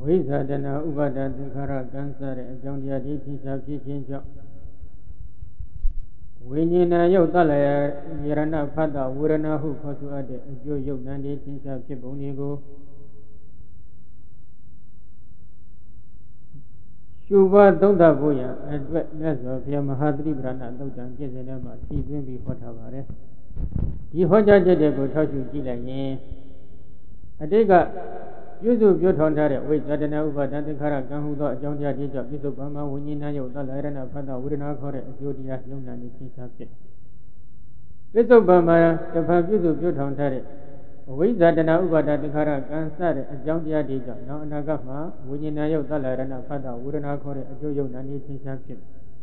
ိဇ္ဇာတဏဥပါဒသင်္ခါရကံစတဲ့အကြောင်းတရားတွေထင်ရှားဖြစ်ခြင်းကြောင့်ဝိညာဏယုတ်တလယယရဏဖတ်တဝေဒနာဟုခေါ်ဆိုအပ်တဲ့အကျိုးယုတ်နံတွေထင်ရှားဖြစ်ပုံတွေကိုရှုပါသုံးသပ်ဖို့ရန်အတွက်မြတ်စွာဘုရားမဟာသတိပ္ပဏသုတ်တံပြည့်စုံတဲ့မှာဖြည့်သွင်းပြီးဟောထားပါတယ်ဒီဟောကြားချက်တွေကိုထောက်ရှုကြည့်လိုက်ရင်အတိတ်ကပြုစုပြောထောင်ထားတဲ့ဝိဇ္ဇာတဏဥပါဒသင်္ခါရကံဟုသောအကြောင်းတရားတွေကြောင့်ပြစ္ဆုတ်ပံမှာဝိညာဉ်ယုတ်သလယရဏဖတ်တဝေဒနာခေါ်တဲ့အကျိုးတရားယုံနာနေသင်္ချာဖြစ်ပြစ္ဆုတ်ပံမှာတဖန်ပြုစုပြောထောင်ထားတဲ့အဝိဇ္ဇာတဏဥပါဒသင်္ခါရကံစတဲ့အကြောင်းတရားတွေကြောင့်နောက်အနာဂတ်မှာဝိညာဉ်ယုတ်သလယရဏဖတ်တဝေဒနာခေါ်တဲ့အကျိုးယုံနာနေသင်္ချာဖြစ်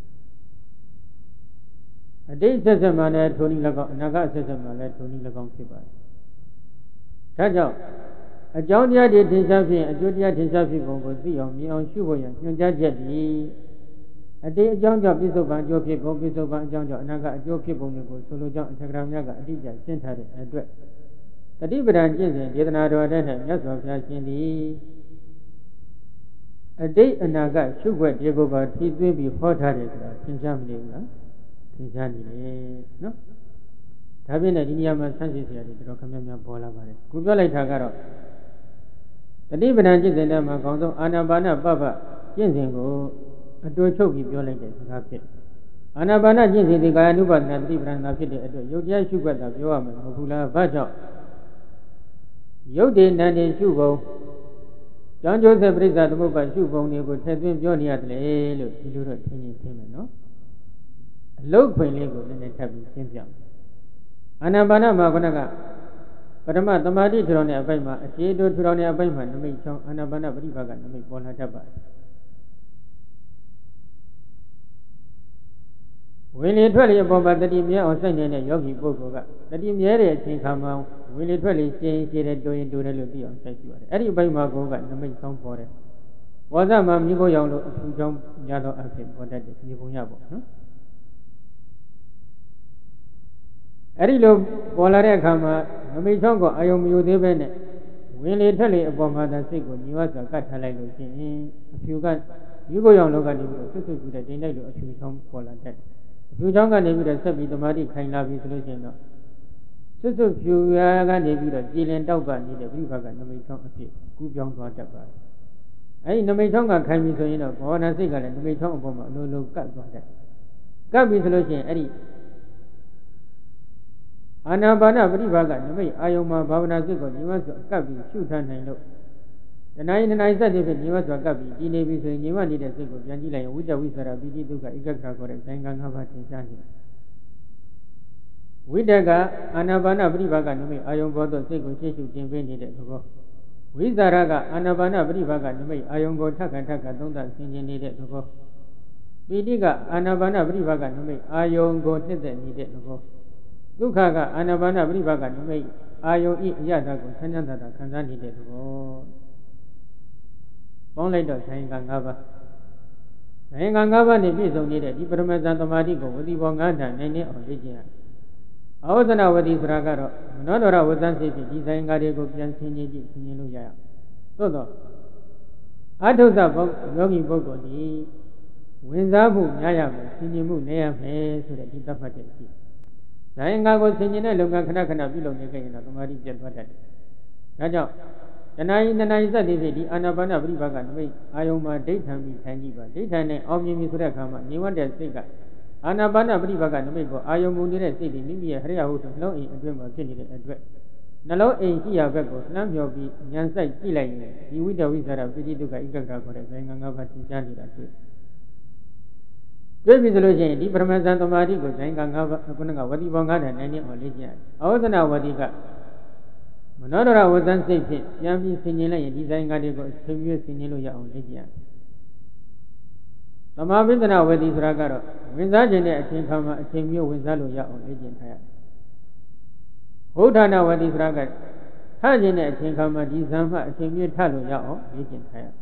အတိတ်ဆက်ဆက်မှာလည်းထိုနည်း၎င်းအနာဂတ်ဆက်ဆက်မှာလည်းထိုနည်း၎င်းဖြစ်ပါတယ်ဒါကြောင့်အကြောင်းတရားတွေထင်ရှားဖြစ်အကျိုးတရားထင်ရှားဖြစ်ပုံကိုသိအောင်မြင်အောင်ရှုဖို့ရညွှန်ကြားချက်ဒီအတိတ်အကြောင်းကြောင့်ပြစ္ဆုတ်ပံအကျိုးဖြစ်ပုံပြစ္ဆုတ်ပံအကြောင်းကြောင့်အနာဂတ်အကျိုးဖြစ်ပုံတွေကိုဆိုလိုကြောင်းအထက်ကရာမြတ်ကအတိအကျရှင်းထားတဲ့အတွက်တတိပဒံကျင့်စဉ်ဒေသနာတော်တဲ့မြတ်စွာဘုရားရှင်သည်အတိတ်အနာဂတ်ရှုွက်တွေကိုပါထည့်သွင်းပြီးဟောထားတယ်ဆိုတာသင်ကြားမနေဘူးလားသင်ကြားနေတယ်နော်ဒါဖြင့်လည်းဒီနေရာမှာဆန်းစစ်စရာတွေတော်တော်ခက်များပေါ်လာပါတယ်ခုပြောလိုက်တာကတော့တတိပဒံကျင့်စဉ်ထဲမှာအကောင်းဆုံးအာနာပါနပပကျင့်စဉ်ကိုအတူချုပ်ပြီးပြောလိုက်တဲ့စကားဖြစ်အာနာပါနကျင့်စဉ်ဒီကာယ ानु ပါဒနာတတိပဒံသာဖြစ်တဲ့အတွက်ယုတ်တရားရှုွက်တာပြောရမယ်မဟုတ်ဘူးလားဘာကြောင့်ယုတ်တေနံတေရှုပုံကြောင်းကျိုးဆက်ပရိစ္ဆာသမုပ္ပါရှုပုံတွေကိုထည့်သွင်းပြောနေရတယ်လို့ဒီလိုတော့သင်မယ်နော်အလုတ်ခွင်လေးကိုနည်းနည်းထပ်ပြီးရှင်းပြမယ်အာနာပါနမှာခုနကပထမသမာဓိထူထောင်တဲ့အပိုင်းမှာအခြေတိုးထူထောင်တဲ့အပိုင်းမှာနမိတ်ချောင်းအာနာပါနပရိပါကနမိတ်ပေါ်လာတတ်ပါတယ်ဝင်လေထွက်လေအပေါ်မှာတတိမြဲအောင်စိုက်နေတဲ့ယောဂီပုဂ္ဂိုလ်ကတတိမြဲတဲ့အချိန်ခါမှာဝင်လေထွက်လေရှင်းရှင်းတဲ့တိုးရင်တိုးတယ်လို့သိအောင်စိုက်ကြည့်ပါတယ်အဲ့ဒီအပိုင်းမှာကိုယ်ကနမိတ်ချောင်းပေါ်တယ်ဝါသမှာမြေကိုရောင်လို့အထူးချောင်းရတော့အဖြစ်ပေါ်တတ်တယ်မြေပုံရပေါ့နော်အဲ့ဒီလိုပေါ်လာတဲ့အခါမှာနမိတ်ချောင်းကိုအာယုံမယူသေးပဲနဲ့ဝင်လေထက်လေအပေါ်မှာသာစိတ်ကိုညီဝစွာကတ်ထားလိုက်လို့ရှိရင်အဖြူကမြေကိုရောင်လောကနေပြီးတော့ဆွတ်ဆွတ်ကြည့်တဲ့တိမ်လိုက်လို့အဖြူချောင်းပေါ်လာတဲ့အဖြူချောင်းကနေပြီးတော့ဆက်ပြီးသမာဓိခိုင်လာပြီဆိုလို့ရှိရင်တော့ဆွတ်ဆွတ်ဖြူရာကနေပြီးတော့ကြည်လင်တောက်ပနေတဲ့ပြိဖကနမိတ်ချောင်းအဖြစ်ကူးပြောင်းသွားတတ်ပါတယ်အဲ့ဒီနမိတ်ချောင်းကခိုင်ပြီဆိုရင်တော့ဘောဓနာစိတ်ကလည်းနမိတ်ချောင်းအပေါ်မှာအလိုလိုကတ်သွားတတ်ကတ်ပြီဆိုလို့ရှိရင်အဲ့ဒီအာနာပါနပရိပါကနမိတ်အာယုံမှာဘာဝနာစိတ်ကိုညီမစွာကပ်ပြီးရှုထားနိုင်လို့တဏှာယစက်တွေဖြင့်ညီမစွာကပ်ပြီးကြည်နေပြီဆိုရင်ညီမနေတဲ့စိတ်ကိုပြန်ကြည့်လိုက်ရင်ဝိတ္တဝိသရာပိတိဒုက္ခဧကခါခေါ်တဲ့ဇိုင်ကံ၅ပါးသင်ကြားနေတာဝိတ္တကအာနာပါနပရိပါကနမိတ်အာယုံပေါ်သို့စိတ်ကိုရှေ့ရှုတင်ပေးနေတဲ့သဘောဝိသရာကအာနာပါနပရိပါကနမိတ်အာယုံကိုထပ်ခါသုံးသပ်ဆင်ခြင်နေတဲ့သဘောပိတိကအာနာပါနပရိပါကနမိတ်အာယုံကိုနှစ်သက်နေတဲ့သဘောဒုက္ခကအာနာပါနပရိပါကနမိတ်အာယုံဤအရသာကိုဆန်းဆန်းသာသာခံစားနေတဲ့သဘောပေါင်းလိုက်တော့ဇိုင်ကံ၅ပါးဇိုင်ကံ၅ပါးနဲ့ပြည့်စုံနေတဲ့ဒီပရမဇန်သမာဓိကိုဝတိဘော၅ဌာနိုင်နေအောင်လေ့ကျင့်ရအဝဇ္ဇနဝတိဆိုတာကတော့မနောဒရဝဇ္ဇန်စိတ်ဖြင့်ဒီဇိုင်ကတွေကိုပြန်ဆင်ခြင်ကြည့်ဆင်ခြင်လို့ရအောင်သို့တော့အထုဇ္ဇဘုယောဂီပုဂ္ဂိုလ်ဒီဝင်စားမှုများရမယ်ဆင်ခြင်မှုနည်းရမယ်ဆိုတဲ့ဒီသတ်မှတ်ချက်ရှိဇိုင်ငါကိုဆင်ခြင်တဲ့လုပ်ငန်းခဏခဏပြုလုပ်နေကြရင်တော့သမာဓိပြတ်သွားတတ်တယ်။ဒါကြောင့်တဏှာယစက်တွေဖြင့်ဒီအာနာပါနပရိပါကနမိတ်အာယုံမှာဒိဋ္ဌံပြီးထိုင်ကြည့်ပါဒိဋ္ဌံနဲ့အောင်မြင်ပြီဆိုတဲ့အခါမှာညီဝတ်တဲ့စိတ်ကအာနာပါနပရိပါကနမိတ်ကိုအာယုံမူနေတဲ့စိတ်တွေမိမိရဲ့ဟရိယဟုဆိုနှလုံးအိမ်အတွင်းမှာဖြစ်နေတဲ့အတွက်နှလုံးအိမ်ရှိရာဘက်ကိုလှမ်းမြော်ပြီးဉာဏ်စိုက်ကြည့်လိုက်ရင်ဒီဝိတ္တဝိသရာပိဋိဒုက္ခဧကခါခေါ်တဲ့ဇိုင်ကံ၅ပါးသင်ကြားနေတာတွေ့ပြီဆိုလို့ရှိရင်ဒီပရမဇန်သမာဓိကိုဇိုင်က၅ပါးခုနကဝတိဘော၅ဌာနိုင်နေအောင်လေ့ကျင့်ရတယ်။အဝဇ္ဇနဝတိကမနောဒရဝဇ္ဇန်စိတ်ဖြင့်ပြန်ပြီးဆင်ခြင်လိုက်ရင်ဒီဇိုင်ကတွေကိုအချိန်ပြည့်ဆင်ခြင်လို့ရအောင်လေ့ကျင့်ရတယ်။သမာဝိသနာဝတိဆိုတာကတော့ဝင်စားခြင်းနဲ့အချိန်ခါမှာအချိန်ပြည့်ဝင်စားလို့ရအောင်လေ့ကျင့်ထားရတယ်။ဘုဒ္ဓနာဝတိဆိုတာကထခြင်းနဲ့အချိန်ခါမှာဒီဇံမှအချိန်ပြည့်ထလို့ရအောင်လေ့ကျင့်ထားရတယ်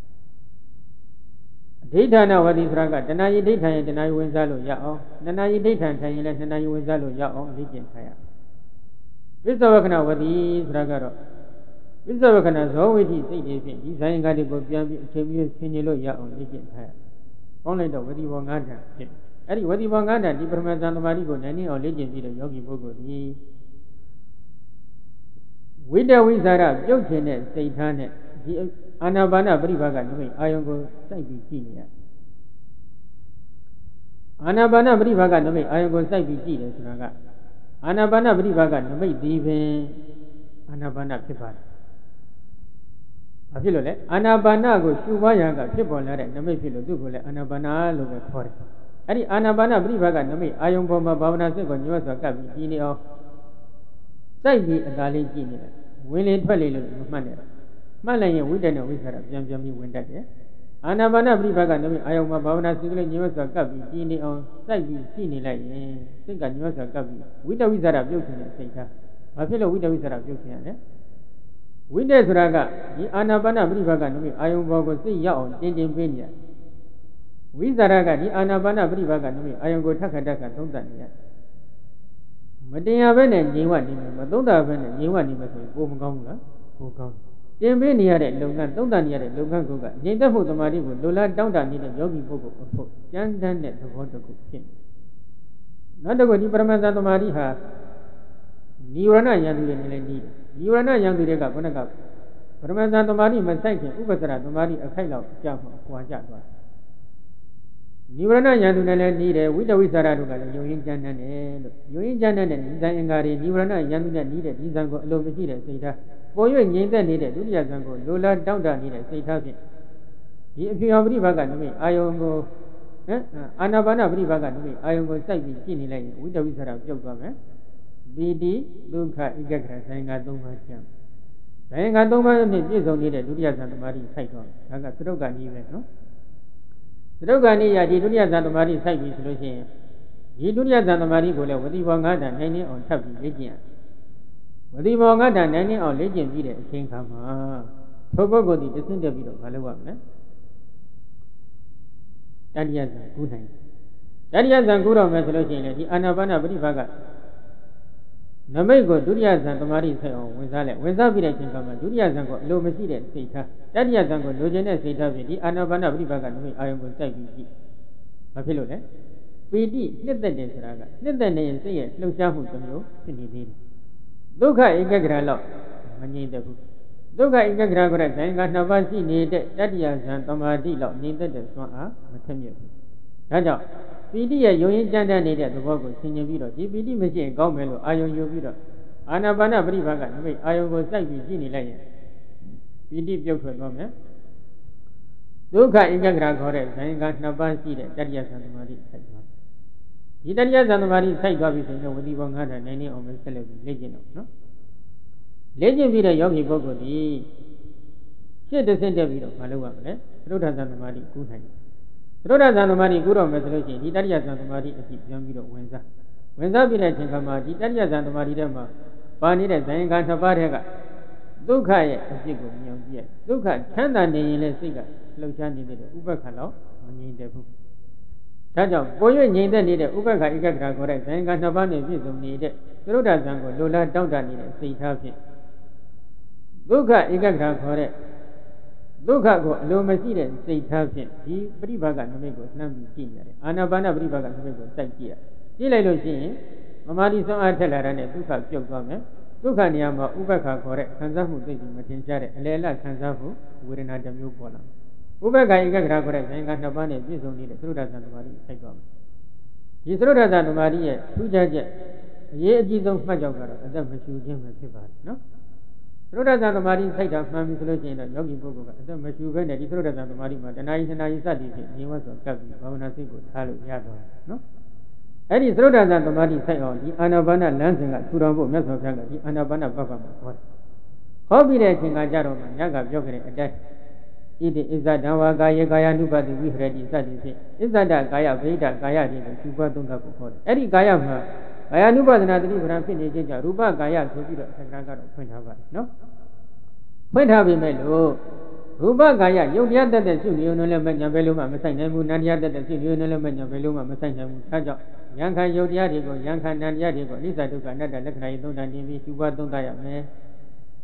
ဒိဋ္ဌာနဝတိဆိုတာကတဏှာယိဒိဋ္ဌာရင်တဏှာယိဝင်စားလို့ရအောင်တဏှာယိဒိဋ္ဌာထိုင်ရင်လည်းတဏှာယိဝင်စားလို့ရအောင်လေ့ကျင့်ထားရပစ္စဝကနာဝတိဆိုတာကတော့ဝိသဝကနာဇောဝိတိစိတ်တွေဖြင့်ဒီဇာယင်္ဂတွေကိုပြန်ပြီးအချိန်မျိုးဆင်ခြင်လို့ရအောင်လေ့ကျင့်ထားရပေါင်းလိုက်တော့ဝတိဘော9ဓာတ်ဖြစ်အဲ့ဒီဝတိဘော9ဓာတ်ဒီပရမဇန်သမာဓိကိုနိုင်နေအောင်လေ့ကျင့်ပြီးတော့ယောဂီပုဂ္ဂိုလ်ဒီဝိတဝိဇာရပြုတ်ခြင်းတဲ့စိတ်ထားနဲ့ဒီအာနာပါနပရိပါကနမိတ်အာယုံကိုစိုက်ပြီးကြည့်နေရအာနာပါနပရိပါကနမိတ်အာယုံကိုစိုက်ပြီးကြည့်တယ်ဆိုတာကအာနာပါနပရိပါကနမိတ်ဒီပင်အာနာပါနဖြစ်ပါတယ်ဘာဖြစ်လို့လဲအာနာပါနကိုရှုပွားရာကဖြစ်ပေါ်လာတဲ့နမိတ်ဖြစ်လို့သူ့ကိုလည်းအာနာပါနလို့ပဲခေါ်တယ်အဲ့ဒီအာနာပါနပရိပါကနမိတ်အာယုံပေါ်မှာဘာဝနာစိတ်ကိုညွှန်စွာကပ်ပြီးကြည့်နေအောင်စိုက်ပြီးအသာလေးကြည့်နေတယ်ဝင်လေထွက်လေလို့မမှတ်နဲ့မှတ်လိုက်ရင်ဝိတ္တနဲ့ဝိသရပြန်ပြီးဝင်တတ်တယ်အာနာပါနပရိပါကနမိတ်အာယုံမှာဘာဝနာစိတ်ကလေးညွှန်စွာကပ်ပြီးကြည့်နေအောင်စိုက်ပြီးကြည့်နေလိုက်ရင်စိတ်ကညွှန်စွာကပ်ပြီးဝိတ္တဝိသရပြုတ်ခြင်းနဲ့စိတ်ထားဘာဖြစ်လို့ဝိတ္တဝိသရပြုတ်ခြင်းရလဲဝိတ္တဆိုတာကဒီအာနာပါနပရိပါကနမိတ်အာယုံဘောကိုစိတ်ရောက်အောင်တင်းတင်းပေးနေရဝိသရကဒီအာနာပါနပရိပါကနမိတ်အာယုံကိုထက်ခါတက်ခါသုံးသပ်နေရမတင်ရဘဲနဲ့ငြိမ်ဝနေမယ်မသုံးသပ်ဘဲနဲ့ငြိမ်ဝနေမယ်ဆိုရင်ပိုမကောင်းဘူးလားပိုကောင်းတင်ပေးနေရတဲ့လုပ်ငန်းသုံးသပ်နေရတဲ့လုပ်ငန်းကငြိမ်သက်မှုသမာဓိကိုလိုလားတောင်းတနေတဲ့ယောဂီပုဂ္ဂိုလ်အဖို့ကြမ်းတမ်းတဲ့သဘောတစ်ခုဖြစ်နေနောက်တစ်ခုဒီပရမဇ္ဇသမာဓိဟာနိဝရဏယန္တုတွေနဲ့လည်းနီးတယ်နိဝရဏယန္တုတွေကခုနကပရမဇ္ဇသမာဓိမဆိုင်ခင်ဥပ္ပစရသမာဓိအခိုက်လောက်ကြာမှကွာကြသွားတယ်နိဝရဏယန္တုနဲ့လည်းနီးတယ်ဝိတဝိသရတို့ကလည်းယုံရင်းကြမ်းတမ်းတယ်လို့ယုံရင်းကြမ်းတမ်းတဲ့ဒီဇံအင်္ဂါတွေနိဝရဏယန္တုနဲ့နီးတဲ့ဒီဇံကိုအလိုမရှိတဲ့စိတ်ထားပေါ်၍ငြိမ်သက်နေတဲ့ဒုတိယဇံကိုလိုလားတောင့်တနေတဲ့စိတ်ထားဖြင့်ဒီအဖြစ်အပရိပါကနမိတ်အာယုံကိုအာနာပါနပရိပါကနမိတ်အာယုံကိုစိုက်ပြီးကြည့်နေလိုက်ရင်ဝိတဝိသရပြုတ်သွားမယ်ပီတိဒုက္ခဧကဂရဆိုင်က၃ပါးကျမ်းဆိုင်က၃ပါးနဲ့ပြည့်စုံနေတဲ့ဒုတိယဇံသမာဓိစိုက်သွားတယ်ဒါကသရုပ်ကနည်းပဲနော်သရုပ်ကနည်းရဒီဒုတိယဇံသမာဓိစိုက်ပြီးဆိုလို့ရှိရင်ဒီဒုတိယဇံသမာဓိကိုလည်းဝတိဘော၅ဓာတ်နိုင်နေအောင်ထပ်ပြီးလေ့ကျင့်ရဝတိဘော၅ဓာတ်နိုင်နေအောင်လေ့ကျင့်ပြီးတဲ့အချိန်ခါမှာထိုပုဂ္ဂိုလ်ဒီတဆင့်တက်ပြီးတော့မလုပ်ရမလဲတတိယဇံကူးနိုင်တတိယဇံကူးတော့မယ်ဆိုလို့ရှိရင်ဒီအာနာပါနပရိပါကနမိတ်ကိုဒုတိယဇံသမာဓိဆက်အောင်ဝင်စားလိုက်ဝင်စားပြီးတဲ့အချိန်မှာဒုတိယဇံကိုအလိုမရှိတဲ့စိတ်ထားတတိယဇံကိုလိုချင်တဲ့စိတ်ထားဖြင့်ဒီအာနာပါနပရိပါကနမိတ်အာယုံကိုစိုက်ပြီးကြည့်ဘာဖြစ်လို့လဲပီတိနှစ်သက်တယ်ဆိုတာကနှစ်သက်နေရင်စိတ်ရဲ့လှုပ်ရှားမှုတစ်မျိုးဖြစ်နေသေးတယ်ဒုက္ခဧကဂရလောက်မငြိမ်သက်ဘူးဒုက္ခဧကဂရကိုတဲ့ဇန်ကနှစ်ပါးရှိနေတဲ့တတိယဇံသမာဓိလောက်ငြိမ်သက်တဲ့စွမ်းအားမထက်မြက်ဘူးဒါကြောင့်ပီတိရဲ့ယုံရင်ကြမ်းတမ်းနေတဲ့သဘောကိုဆင်ခြင်ပြီးတော့ဒီပီတိမရှိရင်ကောင်းမယ်လို့အာယုံယူပြီးတော့အာနာပါနပရိပါကနမိတ်အာယုံကိုစိုက်ပြီးကြည့်နေလိုက်ရင်ပီတိပြုတ်ထွက်သွားမယ်ဒုက္ခဧကဂရခေါ်တဲ့ဇန်ကနှစ်ပါးရှိတဲ့တတိယဇံသမာဓိစိုက်သွားဒီတတိယဇံသမာဓိစိုက်သွားပြီဆိုရင်ဝတိဘော၅ဓာတ်နိုင်နေအောင်ပဲဆက်လက်ပြီးလေ့ကျင့်တော့နော်လေ့ကျင့်ပြီးတဲ့ယောဂီပုဂ္ဂိုလ်ဒီရှစ်တစ်ဆင့်တက်ပြီးတော့မလုပ်ရမလဲသရုပ်ထဇံသမာဓိကူးနိုင်တယ်သရုပ်ထဇံသမာဓိကူးတော့မယ်ဆိုလို့ရှိရင်ဒီတတိယဇံသမာဓိအဖြစ်ပြန်ပြီးတော့ဝင်စားပြီးတဲ့အချိန်ခါမှာဒီတတိယဇံသမာဓိထဲမှာပါနေတဲ့ဇာယင်္ဂနှစ်ပါးထဲကဒုက္ခရဲ့အဖြစ်ကိုမြင်ကြည့်ရဒုက္ခချမ်းသာနေရင်လည်းစိတ်ကလှုပ်ရှားနေတဲ့ဥပ္ပခါလောက်မငြိမ်သက်ဘူးဒါကြောင့်ပေါ်၍ငြိမ်သက်နေတဲ့ဥပ္ပခါဧကဂရခေါ်တဲ့ဇာယင်္ဂနှစ်ပါးနဲ့ပြည့်စုံနေတဲ့သရုပ်ထဇံကိုလိုလားတောင့်တနေတဲ့စိတ်ထားဖြင့်ဒုက္ခဧကဂရခေါ်တဲ့ဒုက္ခကိုအလိုမရှိတဲ့စိတ်ထားဖြင့်ဒီပရိပါကနမိတ်ကိုနှမ်းပြီးကြည့်ရတယ်အာနာပါနပရိပါကနမိတ်ကိုစိုက်ကြည့်ရကြည့်လိုက်လို့ရှိရင်မမာတိဆုံးအားထက်လာတဲ့ဒုက္ခပြုတ်သွားမယ်ဒုက္ခနေရာမှာဥပ္ပခါခေါ်တဲ့ခံစားမှုသိမထင်ရှားတဲ့အလယ်လခံစားမှုဝေဒနာတစ်မျိုးပေါ်လာဥပ္ပခါဧကဂရခေါ်တဲ့ဇာယင်္ဂနှစ်ပါးနဲ့ပြည့်စုံနေတဲ့သရုပ်ထဇံသမာဓိစိုက်သွားမယ်ဒီသရုပ်ထဇံသမာဓိရဲ့ထူးခြားချက်အရေးအကြီးဆုံးမှတ်ကြောက်ကတော့အသက်မရှူခြင်းပဲဖြစ်ပါတယ်နော်သရုပ်ထဇံသမာဓိစိုက်တာမှန်ပြီဆိုလို့ရှိရင်တော့ယောဂီပုဂ္ဂိုလ်ကအသက်မရှူဘဲနဲ့ဒီသရုပ်ထဇံသမာဓိမှာတဏှာကြီးနှစ်နာရီစသည်ဖြင့်ဉာဏ်ဝတ်ဆိုကပ်ပြီးဘာဝနာစိတ်ကိုထားလို့ရသွားတယ်နော်အဲ့ဒီသရုပ်ထဇံသမာဓိစိုက်အောင်ဒီအာနာပါနလမ်းစဉ်ကထူထောင်ဖို့မြတ်စွာဘုရားကဒီအာနာပါနပပမှာဟောတယ်ဟောပြီးတဲ့အချိန်ကကြတော့မှညကပြောခဲ့တဲ့အတိုင်းဣတိဣဇဒံဝါကာယေကာယ ानु ပတိဝိဟရတိစသည်ဖြင့်ဣဇဒကာယဗိဒကာယတွေကိုရှုပွားသုံးသပ်ဖို့ဟောတယ်အဲ့ဒီကာယမှာကာယ ानु ပဒနာတတိပဒံဖြစ်နေခြင်းကြောင့်ရူပကာယဆိုပြီးတော့သက္ကရာကတော့ဖွင့်ထားပါတယ်နော်ဖွင့်ထားပြီမဲ့လို့ရူပကာယယုတ်တရားတက်တဲ့ရှုနေုံနဲ့လည်းမညာဘဲလို့မှမဆိုင်နိုင်ဘူးနန္တရားတက်တဲ့ရှုနေုံနဲ့လည်းမညာဘဲလို့မှမဆိုင်နိုင်ဘူးဒါကြောင့်ယံခံယုတ်တရားတွေကိုယံခံနန္တရားတွေကိုအနိစ္စဒုက္ခအနတ္တလက္ခဏာကြီးသုံးတန်တင်ပြီးရှုပွားသုံးသပ်ရမယ်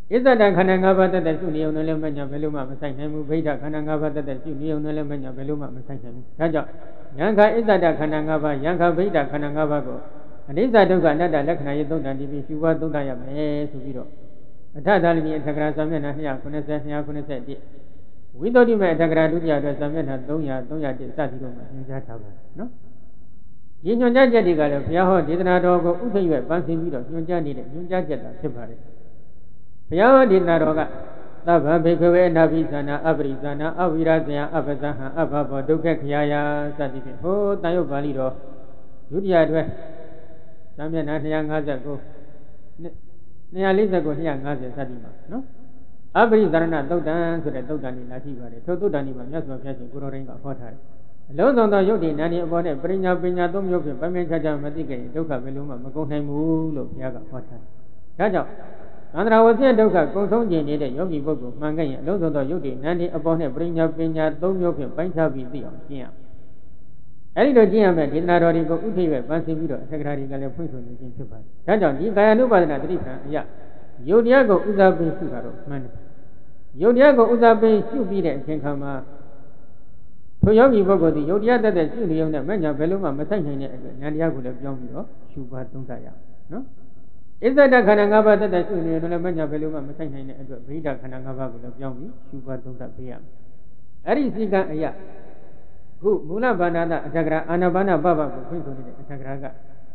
ဣဇဒခန္ဓာ၅ပါးတက်တဲ့ရှုနေုံနဲ့လည်းမညာဘယ်လိုမှမဆိုင်နိုင်ဘူးဗိဓခန္ဓာ၅ပါးတက်တဲ့ရှုနေုံနဲ့လည်းမညာဘယ်လိုမှမဆိုင်နိုင်ဘူးဒါကြောင့်ယံခဣဇဒခန္ဓာ၅ပါးယံခဗိဓခန္ဓာ၅ပါးကိုအနိစ္စဒုက္ခအနတ္တလက္ခဏာရေးသုံးတန်ဒီပြီးရှုပွားသုံးတရမယ်ဆိုပြီးတော့အထသာလိမိအထကရာစာမျက်နှာ290 291ဝိသုဒ္ဓိမေအထကရာဒုတိယအတွက်စာမျက်နှာ300 301စသည်တို့မှာညွှန်ကြားထားပါတယ်နော်ဒီညွှန်ကြားချက်တွေကလည်းဘုရားဟောဒေသနာတော်ကိုဥထိပ်ရွယ်ပန်းဆင်ပြီးတော့ညွှန်ကြားနေတဲ့ညွှန်ကြားချက်သာဖြစ်ပါတယ်ဘုရားဟောဒေသနာတော်ကသဗ္ဗဘေကဝေအနာဘိသနာအပရိသနာအဝိရဇယအပဇဟံအဘဘောဒုက္ခခရာယစသည်ဖြင့်ဟောတန်ရုပ်ပါဠိတော်ဒုတိယအတွက်စာမျက်နှာ259 249 250စသည်မှာနော်အပရိသရဏသုတ်တံဆိုတဲ့သုတ်တံนี่လာရှိပါတယ်ထိုသုတ်တံนี่မှာမြတ်စွာဘုရားရှင်ကိုရောတိုင်းကဟောထားတယ်အလုံးစုံသောယုတ်တိနာနေအပေါ်နဲ့ပရိညာပညာသုံးမျိုးဖြင့်ပမြင်ချာမသိကြရင်ဒုက္ခဘယ်လိုမှမကုန်နိုင်ဘူးလို့ဘုရားကဟောထားတယ်ဒါကြောင့်သန္တရာဝဆင်းဒုက္ခကုန်ဆုံးခြင်းနေတဲ့ယောဂီပုဂ္ဂိုလ်မှန်ခဲ့ရင်အလုံးစုံသောယုတ်တိနာနေအပေါ်နဲ့ပရိညာပညာသုံးမျိုးဖြင့်ပိုင်းခြားပြီးသိအောင်ကျင့်ရအဲဒီလိုကျင့်ရမယ်ဒေသနာတော်တွေကိုဥထိပ်ပဲပန်းဆင်ပြီးတော့အထက်ကရာတွေကလည်းဖွင့်ဆိုနေခြင်းဖြစ်ပါတယ်ဒါကြောင့်ဒီကာယ ानु ပါဒနာတတိပံအရာယုတ်တရားကိုဥစားပေးရှုတာတော့မှန်တယ်ယုတ်တရားကိုဥစားပေးရှုပြီးတဲ့အချိန်ခါမှာထိုယောဂီပုဂ္ဂိုလ်သည်ယုတ်တရားတတ်တဲ့ရှုနေုံနဲ့မညာဘယ်လိုမှမဆိုင်နိုင်တဲ့အတွက်ဉာဏ်တရားကိုလည်းပြောင်းပြီးတော့ရှုပါသုံးသပ်ရအောင်နော်ဣဇဒခန္ဓာ၅ပါးတတ်တဲ့ရှုနေုံနဲ့မညာဘယ်လိုမှမဆိုင်နိုင်တဲ့အတွက်ဗိဓခန္ဓာ၅ပါးကိုလည်းပြောင်းပြီးရှုပါသုံးသပ်ပေးရမယ်အဲ့ဒီစီကံအရာခုမူလဘာနာတအထကရာအာနာပါနပပကိုဖွင့်ဆိုနေတဲ့အထကရာက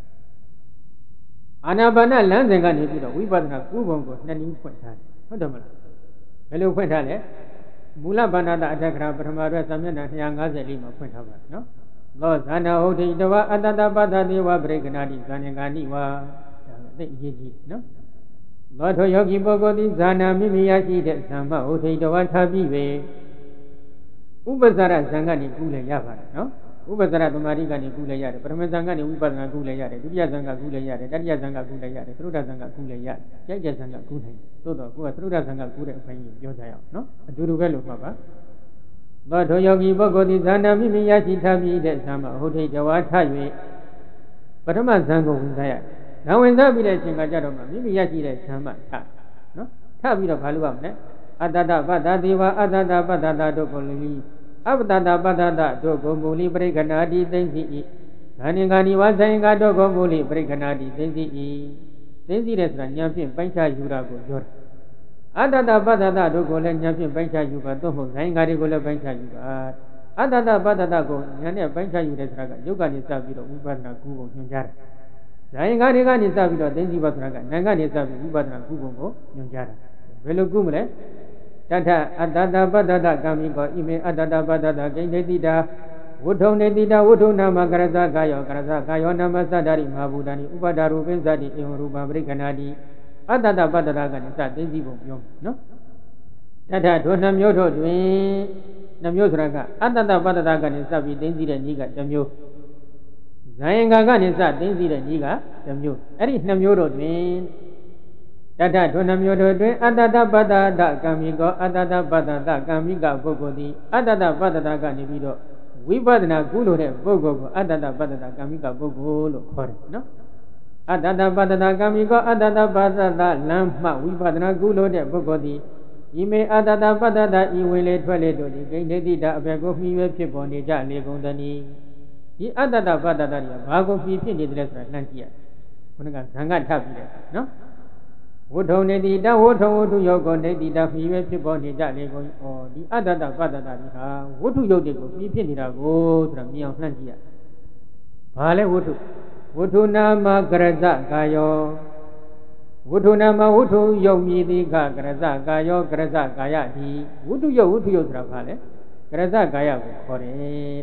အာနာပါနလမ်းစဉ်ကနေပြီးတော့ဝိပဿနာကုပုံကိုနှစ်နည်းဖွင့်ထားတယ်ဟုတ်တယ်မလားဘယ်လိုဖွင့်ထားလဲမူလဘာနာတအထကရာပထမအတွက်စာမျက်နှာ254မှာဖွင့်ထားပါနော်သောဇာနာဟုတ်တိတဝအတ္တပတ္တတိဝပရိက္ခဏတိဇာနေကာနိဝါဒါကသိအရေးကြီးနော်သောထိုယောဂီပုဂ္ဂိုလ်သည်ဇာနာမိမိရရှိတဲ့ဇမ္မဟုတ်တိတဝထားပြီးပဲဥပ္ပဇာရဇံကနေကူးလည်းရပါတယ်နော်ဥပ္ပဇာရသမာဓိကနေကူးလည်းရတယ်ပရမဇံကနေဝိပဿနာကူးလည်းရတယ်ဒုတိယဇံကကူးလည်းရတယ်တတိယဇံကကူးလည်းရတယ်သရုဒ္ဓဇံကကူးလည်းရတယ်ကြိုက်တဲ့ဇံကကူးနိုင်သို့တော့ကိုယ်ကသရုဒ္ဓဇံကကူးတဲ့အပိုင်းကိုပြောကြရအောင်နော်အတူတူပဲလို့မှတ်ပါသောထိုယောဂီပုဂ္ဂိုလ်သည်ဇာနာမိမိရရှိထားပြီးတဲ့ဇံမှာဟုတ်ထိတ်တဝါထ၍ပထမဇံကိုဝင်စားရတယ်။ဒါဝင်စားပြီးတဲ့အချိန်ကကြတော့မှမိမိရရှိတဲ့ဇံမှာထနော်ထပြီးတော့ဘာလို့ရမလဲအတ္တပတ္တတိဝါအတ္တပတ္တတို့ကိုလည်းအပတ္တပတ္တတို့ကိုမူလိပရိက္ခဏာတိသိသိ၏ဂာနိဂာနိဝါဆိုင်ကတို့ကိုမူလိပရိက္ခဏာတိသိသိ၏သိသိတဲ့ဆိုတာဉာဏ်ဖြင့်ပိုင်းခြားယူတာကိုပြောတာအတ္တပတ္တတို့ကိုလည်းဉာဏ်ဖြင့်ပိုင်းခြားယူပါသို့မဟုတ်ဆိုင်ကတွေကိုလည်းပိုင်းခြားယူပါအတ္တပတ္တကိုဉာဏ်နဲ့ပိုင်းခြားယူတဲ့ဆိုတာကယုတ်ကနေစပြီးတော့ဝိပဿနာကုပုံညွှန်ကြားတာဆိုင်ကတွေကနေစပြီးတော့သိသိပါဆိုတာကနာကနေစပြီးဝိပဿနာကုပုံကိုညွှန်ကြားတာဘယ်လိုကုမလဲတထအတ္တပတ္တကာမိကောဣမေအတ္တပတ္တကိဉ္စေတိတာဝုထုံနေတိတာဝုထုနာမကရဇကာယောနာမသတ္တရိမဟာဘူတံဥပဒါရူပင်းဇတိဧဝရူပံပရိက္ခဏာတိအတ္တပတ္တကနေစသိသိပုံပြောနော်တထဒုနှမျိုးတို့တွင်နှမျိုးဆိုတာကအတ္တပတ္တကနေစပြီးသိသိတဲ့နည်းကတစ်မျိုးဇာယင်္ဂကနေစသိသိတဲ့နည်းကတစ်မျိုးအဲ့ဒီနှစ်မျိုးတို့တွင်တထဒုနှမျိုးတို့တွင်အတ္တပတ္တကံမိကောအတ္တပတ္တကံမိကပုဂ္ဂိုလ်သည်အတ္တပတ္တကနေပြီးတော့ဝိပဿနာကုလို့တဲ့ပုဂ္ဂိုလ်ကိုအတ္တပတ္တကံမိကပုဂ္ဂိုလ်လို့ခေါ်တယ်နော်အတ္တပတ္တကံမိကောအတ္တပတ္တလမ်းမှဝိပဿနာကုလို့တဲ့ပုဂ္ဂိုလ်သည်ဤမေအတ္တပတ္တဤဝင်လေထွက်လေတို့သည်ဂိဉ္တိတာအဘယ်ကိုမှီဝဲဖြစ်ပေါ်နေကြလေကုန်သနည်းဒီအတ္တပတ္တတွေကဘာကိုမှီဖြစ်နေတယ်ဆိုတာနှံ့ကြည့်ရခုနကဇံကထပ်ပြီးတယ်နော်ဝုထုံနေတိတဝုထုံဝုထုယောကောနေတိတမှီပဲဖြစ်ပေါ်နေကြလေကုန်ဩဒီအတ္တပတ္တတွေဟာဝုထုယုတ်တွေကိုမှီဖြစ်နေတာကိုဆိုတာမြင်အောင်နှံ့ကြည့်ရဘာလဲဝုထုနာမကရဇကာယောဝုထုနာမဝုထုယုတ်မြည်တိကကရဇကာယောကရဇကာယတိဝုထုယုတ်ဆိုတာဘာလဲကရဇကာယကိုခေါ်တယ်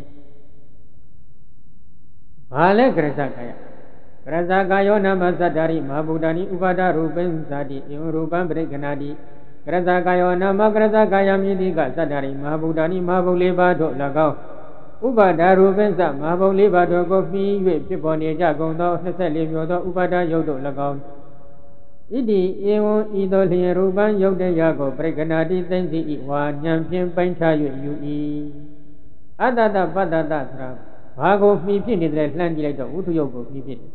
ဘာလဲကရဇကာယကရဇကာယောနာမသတ္တရိမဟာဘူတံဥပါဒရူပင်းဇာတိဧဝရူပံပရိက္ခဏာတိကရဇကာယောနာမကရဇကာယမြည်တိကသတ္တရိမဟာဘူတံမဟာဘုတ်လေးပါးတို့၎င်းဥပါဒရူပင်းဇမဟာဘုတ်လေးပါးတို့ကိုမှီ၍ဖြစ်ပေါ်နေကြကုန်သော24မျိုးသောဥပါဒယုတ်တို့၎င်းဣတိဧဝံဤသို့လျင်ရူပံယုတ်တရားကိုပရိက္ခဏာတိသိသိဤဝါဉာဏ်ဖြင့်ပိုင်းခြား၍ယူ၏အတ္တပတ္တဆိုတာဘာကိုမှီဖြစ်နေတယ်လှမ်းကြည့်လိုက်တော့ဝုထုယုတ်ကိုမှီဖြစ်တယ်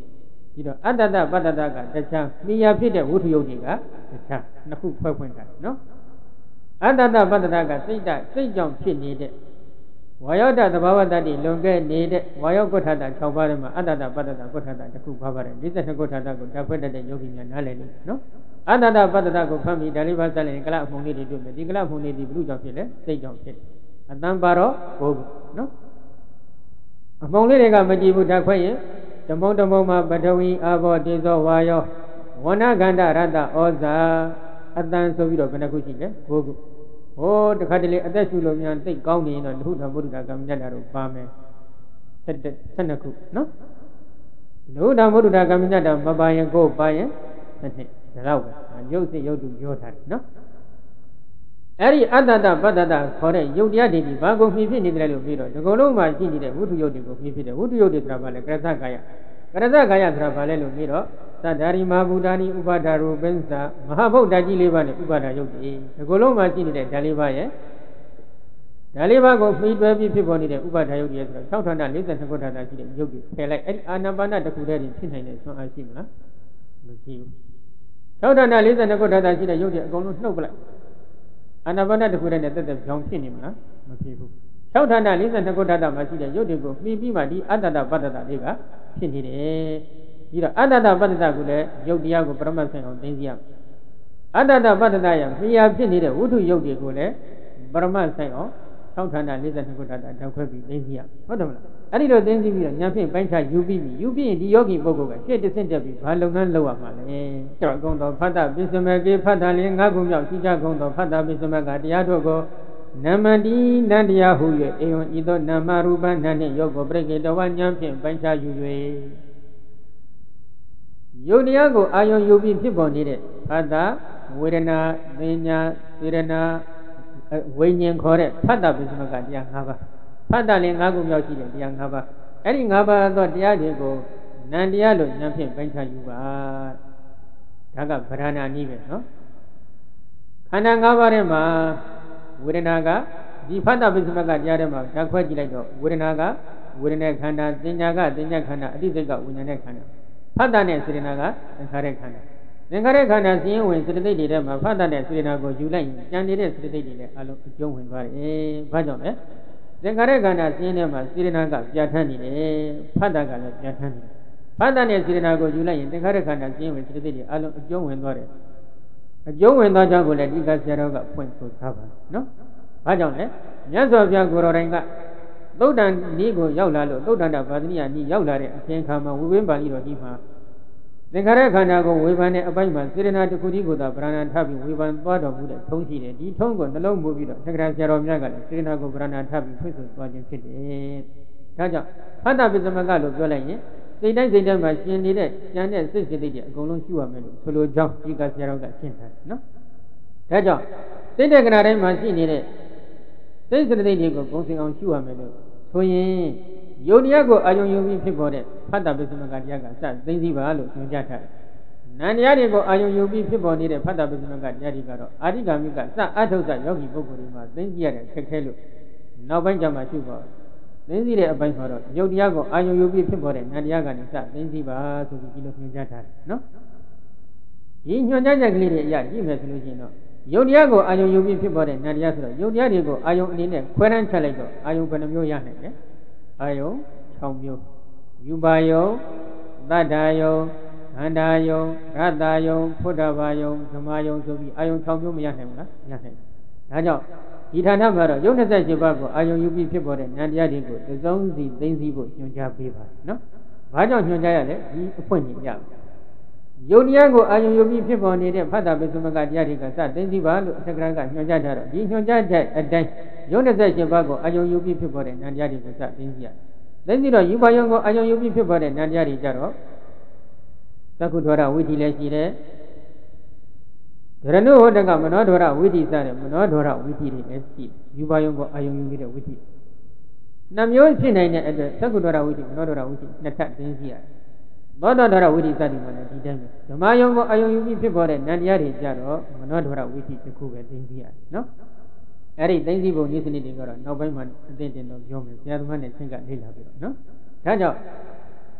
ဒီတော့အတ္တတပတ္တတကတခြားမိယာဖြစ်တဲ့ဝိထုယုတ်တွေကတခြားနှစ်ခုဖွဲ့ဖွင့်တာနော်အတ္တတပတ္တတကစိတ်ကြောင့်ဖြစ်နေတဲ့ဝါယောတသဘာဝတ္တိလွန်ခဲ့နေတဲ့ဝါယောကုဋ္ဌတ6ပါးထဲမှာအတ္တတပတ္တတကုဋ္ဌတတစ်ခုပါပါတယ်42ကုဋ္ဌတကိုဓာတ်ခွဲတတ်တဲ့ယောဂီများနားလည်လို့နော်အတ္တတပတ္တတကိုဖတ်ပြီးဒါလေးပါစက်ရင်ကလအမှုန်လေးတွေတွေ့မယ်ဒီကလအမှုန်လေးဒီဘုရုကြောင့်ဖြစ်လဲစိတ်ကြောင့်ဖြစ်အတန်ပါတော့ဘိုးနော်အမှုန်လေးတွေကမကြည့်ဘူးဓာတ်ခွဲရင်ဓမ္မဓမ္မမှာပထဝီအာဘောတေဇောဝါယောဝဏခန္ဓရတ္တဩဇာအတန်ဆိုပြီးတော့ဘယ်နှခုရှိလဲဘိုးဟိုတခါတလေအသက်ရှူလို့များသိကောင်းနေရင်တော့လူထုဓမ္မုဒ္ဒကမ္မညတ္တာတို့ပါမယ်12ခုနော်လူထုဓမ္မုဒ္ဒကမ္မညတ္တာမပါရင်ကိုပါရင်နှစ်ဒါတော့ပဲရုပ်စိရုပ်တုပြောထားတယ်နော်အဲ့ဒီအတ္တတပတ္တတခေါ်တဲ့ယုတ်တရားတွေဒီဘာကိုမှီဖြစ်နေတယ်လို့ပြီးတော့ဒီကုလုံးမှာရှိနေတဲ့ဝိထုယုတ်တွေကိုမှီဖြစ်တယ်ဝိထုယုတ်တွေဆိုတာဘာလဲကရသကာယဆိုတာဘာလဲလို့ပြီးတော့သတ္တရိမဘူတာနိဥပါဒရူပင်းစာမဟာဗုဒ္ဓကြီးလေးပါးနဲ့ဥပါဒယုတ်တွေဒီကုလုံးမှာရှိနေတဲ့ဓာလေးပါးရဲ့ဓာလေးပါးကိုမှီတွဲပြီးဖြစ်ပေါ်နေတဲ့ဥပါဒယုတ်တွေဆိုတော့6ဌာန42ခုဌာနရှိတဲ့ယုတ်တွေဖယ်လိုက်အဲ့ဒီအာနာပါနတစ်ခုတည်းဖြစ်နိုင်တဲ့ဆွမ်းအားရှိမလားမရှိဘူး6ဌာန42ခုဌာနရှိတဲ့ယုတ်တွေအကုန်လုံးနှုတ်ပလိုက်အာနာပါနတစ်ခုတည်းနဲ့တက်ကြောင်ဖြစ်နေမလားမဖြစ်ဘူး6ဌာန42ခုဌာနမှာရှိတဲ့ယုတ်တွေကိုမှီပြီးမှဒီအတ္တတပတ္တတတွေကဖြစ်နေတယ်ပြီးတော့အတ္တတပတ္တတကိုလည်းယုတ်တရားကိုပရမတ်ဆိုင်အောင်သိသိရမယ်အတ္တတပတ္တတရမြာဖြစ်နေတဲ့ဝိထုယုတ်တွေကိုလည်းပရမတ်ဆိုင်အောင်6ဌာန42ခုဌာနထောက်ခွဲပြီးသိသိရဟုတ်တယ်မလားအဲ့ဒီလိုသိသိပြီးတော့ညာဖြင့်ပိုင်းခြားယူပြီးရင်ဒီယောဂီပုဂ္ဂိုလ်ကရှေ့တစ်ဆင့်တက်ပြီးဘာလုပ်ငန်းလုပ်ရမှာလဲကြောက်ကုံတော်ဖတ်တာပိစမေကေဖတ်တာလင်၅ခုမြောက်ရှိကြကုံတော်ဖတ်တာပိစမေကတရားတို့ကိုနမတိနန္တရားဟု၍အေယံဤသို့နာမရူပနာနှင့်ယောဂပရိကေတဝညာဖြင့်ပိုင်းခြားယူ၍ယုတ်တရားကိုအာယုံယူပြီးဖြစ်ပေါ်နေတဲ့ဖတ်တာဝေဒနာပညာစေရနာဝိညာဉ်ခေါ်တဲ့ဖတ်တာပိစမကတရား၅ပါးဖတ်တာလည်း၅ခုမြောက်ရှိတဲ့တရား၅ပါးအဲ့ဒီ၅ပါးသောတရားတွေကိုနန္တရားလို့ဉာဏ်ဖြင့်ပိုင်းခြားယူပါဒါကဗရဏာနည်းပဲနော်ခန္ဓာ၅ပါးထဲမှာဝေဒနာကဒီဖတ်တာပိစမကတရားထဲမှာဓာတ်ခွဲကြည့်လိုက်တော့ဝေဒနာကဝေဒနာခန္ဓာသင်ညာကသင်ညာခန္ဓာအတိစိတ်ကဝိညာဉ်နဲ့ခန္ဓာဖတ်တာနဲ့စေရနာကသင်္ခါရခန္ဓာသင်္ခါရခန္ဓာစင်းဝင်စေတသိက်တွေထဲမှာဖတ်တာနဲ့စေရနာကိုယူလိုက်ရင်ကြံနေတဲ့စေတသိက်တွေလည်းအလုံးအကျုံးဝင်သွားတယ်။ဘာကြောင့်လဲ။သင်္ခါရခန္ဓာစင်းထဲမှာစေရနာကပြဋ္ဌာန်းနေတယ်။ဖတ်တာကလည်းပြဋ္ဌာန်းနေတယ်။ဖတ်တာနဲ့စေရနာကိုယူလိုက်ရင်သင်္ခါရခန္ဓာစင်းဝင်စေတသိက်တွေအလုံးအကျုံးဝင်သွားတယ်။အကျုံးဝင်သွားကြောင့်ကိုလည်းဒီကဆရာတော်ကဖွင့်ဆိုထားပါနော်။ဘာကြောင့်လဲ။မြတ်စွာဘုရားကိုယ်တော်တိုင်ကသုတ်တန်ဤကိုရောက်လာလို့သုတ်တန်တာဗာဒနိယဤရောက်လာတဲ့အချိန်ခါမှာဝိဝင်းပါဠိတော်ဒီမှာသင်္ခါရခန္ဓာကိုဝေဖန်တဲ့အပိုင်းမှာစေရနာတစ်ခုတည်းကိုသာဗရဏာထပ်ပြီးဝေဖန်သွားတော်မူတဲ့ထုံးရှိတယ်ဒီထုံးကိုနှလုံးမူပြီးတော့သက္ကရာဆရာတော်များကလည်းစေရနာကိုဗရဏာထပ်ပြီးဖွင့်ဆိုသွားခြင်းဖြစ်တယ်ဒါကြောင့်ဖတ်တာပိစမကလို့ပြောလိုက်ရင်စိတ်တိုင်းမှာရှင်နေတဲ့ဉာဏ်နဲ့စိတ်စိတ်တွေအကုန်လုံးရှိရမယ်လို့ဆိုလိုကြောင်းဒီကဆရာတော်ကရှင်းထားတယ်နော်ဒါကြောင့်စိတ်တဲ့ကနာတိုင်းမှာရှိနေတဲ့စိတ်စိတ်တွေကိုဂုဏ်စင်အောင်ရှိရမယ်လို့ဆိုရင်ယုတ်တရားကိုအာယုံယူပြီးဖြစ်ပေါ်တဲ့ဖတ်တာပိစမကတရားကစသိသိပါလို့ညွှန်ကြားထားတယ်။နန္တရားတွေကိုအာယုံယူပြီးဖြစ်ပေါ်နေတဲ့ဖတ်တာပိစမကတရားတွေကတော့အာရိကာမိကစအထုစယောဂီပုဂ္ဂိုလ်တွေမှာသိသိရတဲ့ခက်ခဲလို့နောက်ပိုင်းကျမှရှုပါသိသိတဲ့အပိုင်းဆိုတော့ယုတ်တရားကိုအာယုံယူပြီးဖြစ်ပေါ်တဲ့နန္တရားကနေစသိသိပါဆိုပြီးဒီလိုညွှန်ကြားထားတယ်နော်။ဒီညွှန်ကြားချက်ကလေးတွေအရကြည့်မယ်ဆိုလို့ရှိရင်တော့ယုတ်တရားကိုအာယုံယူပြီးဖြစ်ပေါ်တဲ့နန္တရားဆိုတော့ယုတ်တရားတွေကိုအာယုံအနေနဲ့ခွဲတန်းချက်လိုက်တော့အာယုံဘယ်နှမျိုးရနိုင်လဲအာယုံ6မျိုးယူပါယုံသတ္တာယုံခန္ဓာယုံရတ္တယုံဖုဒ္ဓဘာယုံဓမ္မယုံဆိုပြီးအာယုံ6မျိုးမရနိုင်ဘူးလားရနိုင်ဒါကြောင့်ဒီဌာနမှာတော့ယုံ28ပါးကိုအာယုံယူပြီးဖြစ်ပေါ်တဲ့ဉာဏ်တရားတွေကိုတစ်စုံစီသိသိဖို့ညွှန်ကြားပေးပါနော်ဘာကြောင့်ညွှန်ကြားရလဲဒီအဖွင့်ညင်ရယုံတရားကိုအာယုံယူပြီးဖြစ်ပေါ်နေတဲ့ဖတ်တာပိစမကတရားတွေကစသိသိပါလို့အထက်ကရကညွှန်ကြားထားတော့ဒီညွှန်ကြားတဲ့အတိုင်းယုံ28ပါးကိုအာယုံယူပြီးဖြစ်ပေါ်တဲ့ဉာဏ်တရားတွေကိုစသိသိရသိသိတော့ယူပါယုံကိုအာယုံယူပြီးဖြစ်ပေါ်တဲ့ဉာဏ်တရားတွေကြတော့သက္ကုထောရဝိသီလည်းရှိတယ်ဒရဏုဟောတကမနောထောရဝိသီစတဲ့မနောထောရဝိသီတွေလည်းရှိတယ်ယူပါယုံကိုအာယုံယူပြီးတဲ့ဝိသီနှမျိုးဖြစ်နိုင်တဲ့အတွက်သက္ကုထောရဝိသီမနောထောရဝိသီနှစ်ထပ်သိသိရတယ်သောတာထောရဝိသီစသည်မှာလည်းဒီတိုင်းပဲဓမ္မယုံကိုအာယုံယူပြီးဖြစ်ပေါ်တဲ့ဉာဏ်တရားတွေကြတော့မနောထောရဝိသီတစ်ခုပဲသိသိရတယ်နော်အဲ့ဒီသိသိပုံနည်းစနစ်တွေကတော့နောက်ပိုင်းမှာအသိတင်တော့ပြောမယ်ဆရာသမားနဲ့ဆင့်ကလေ့လာပြီးတော့နော်ဒါကြောင့်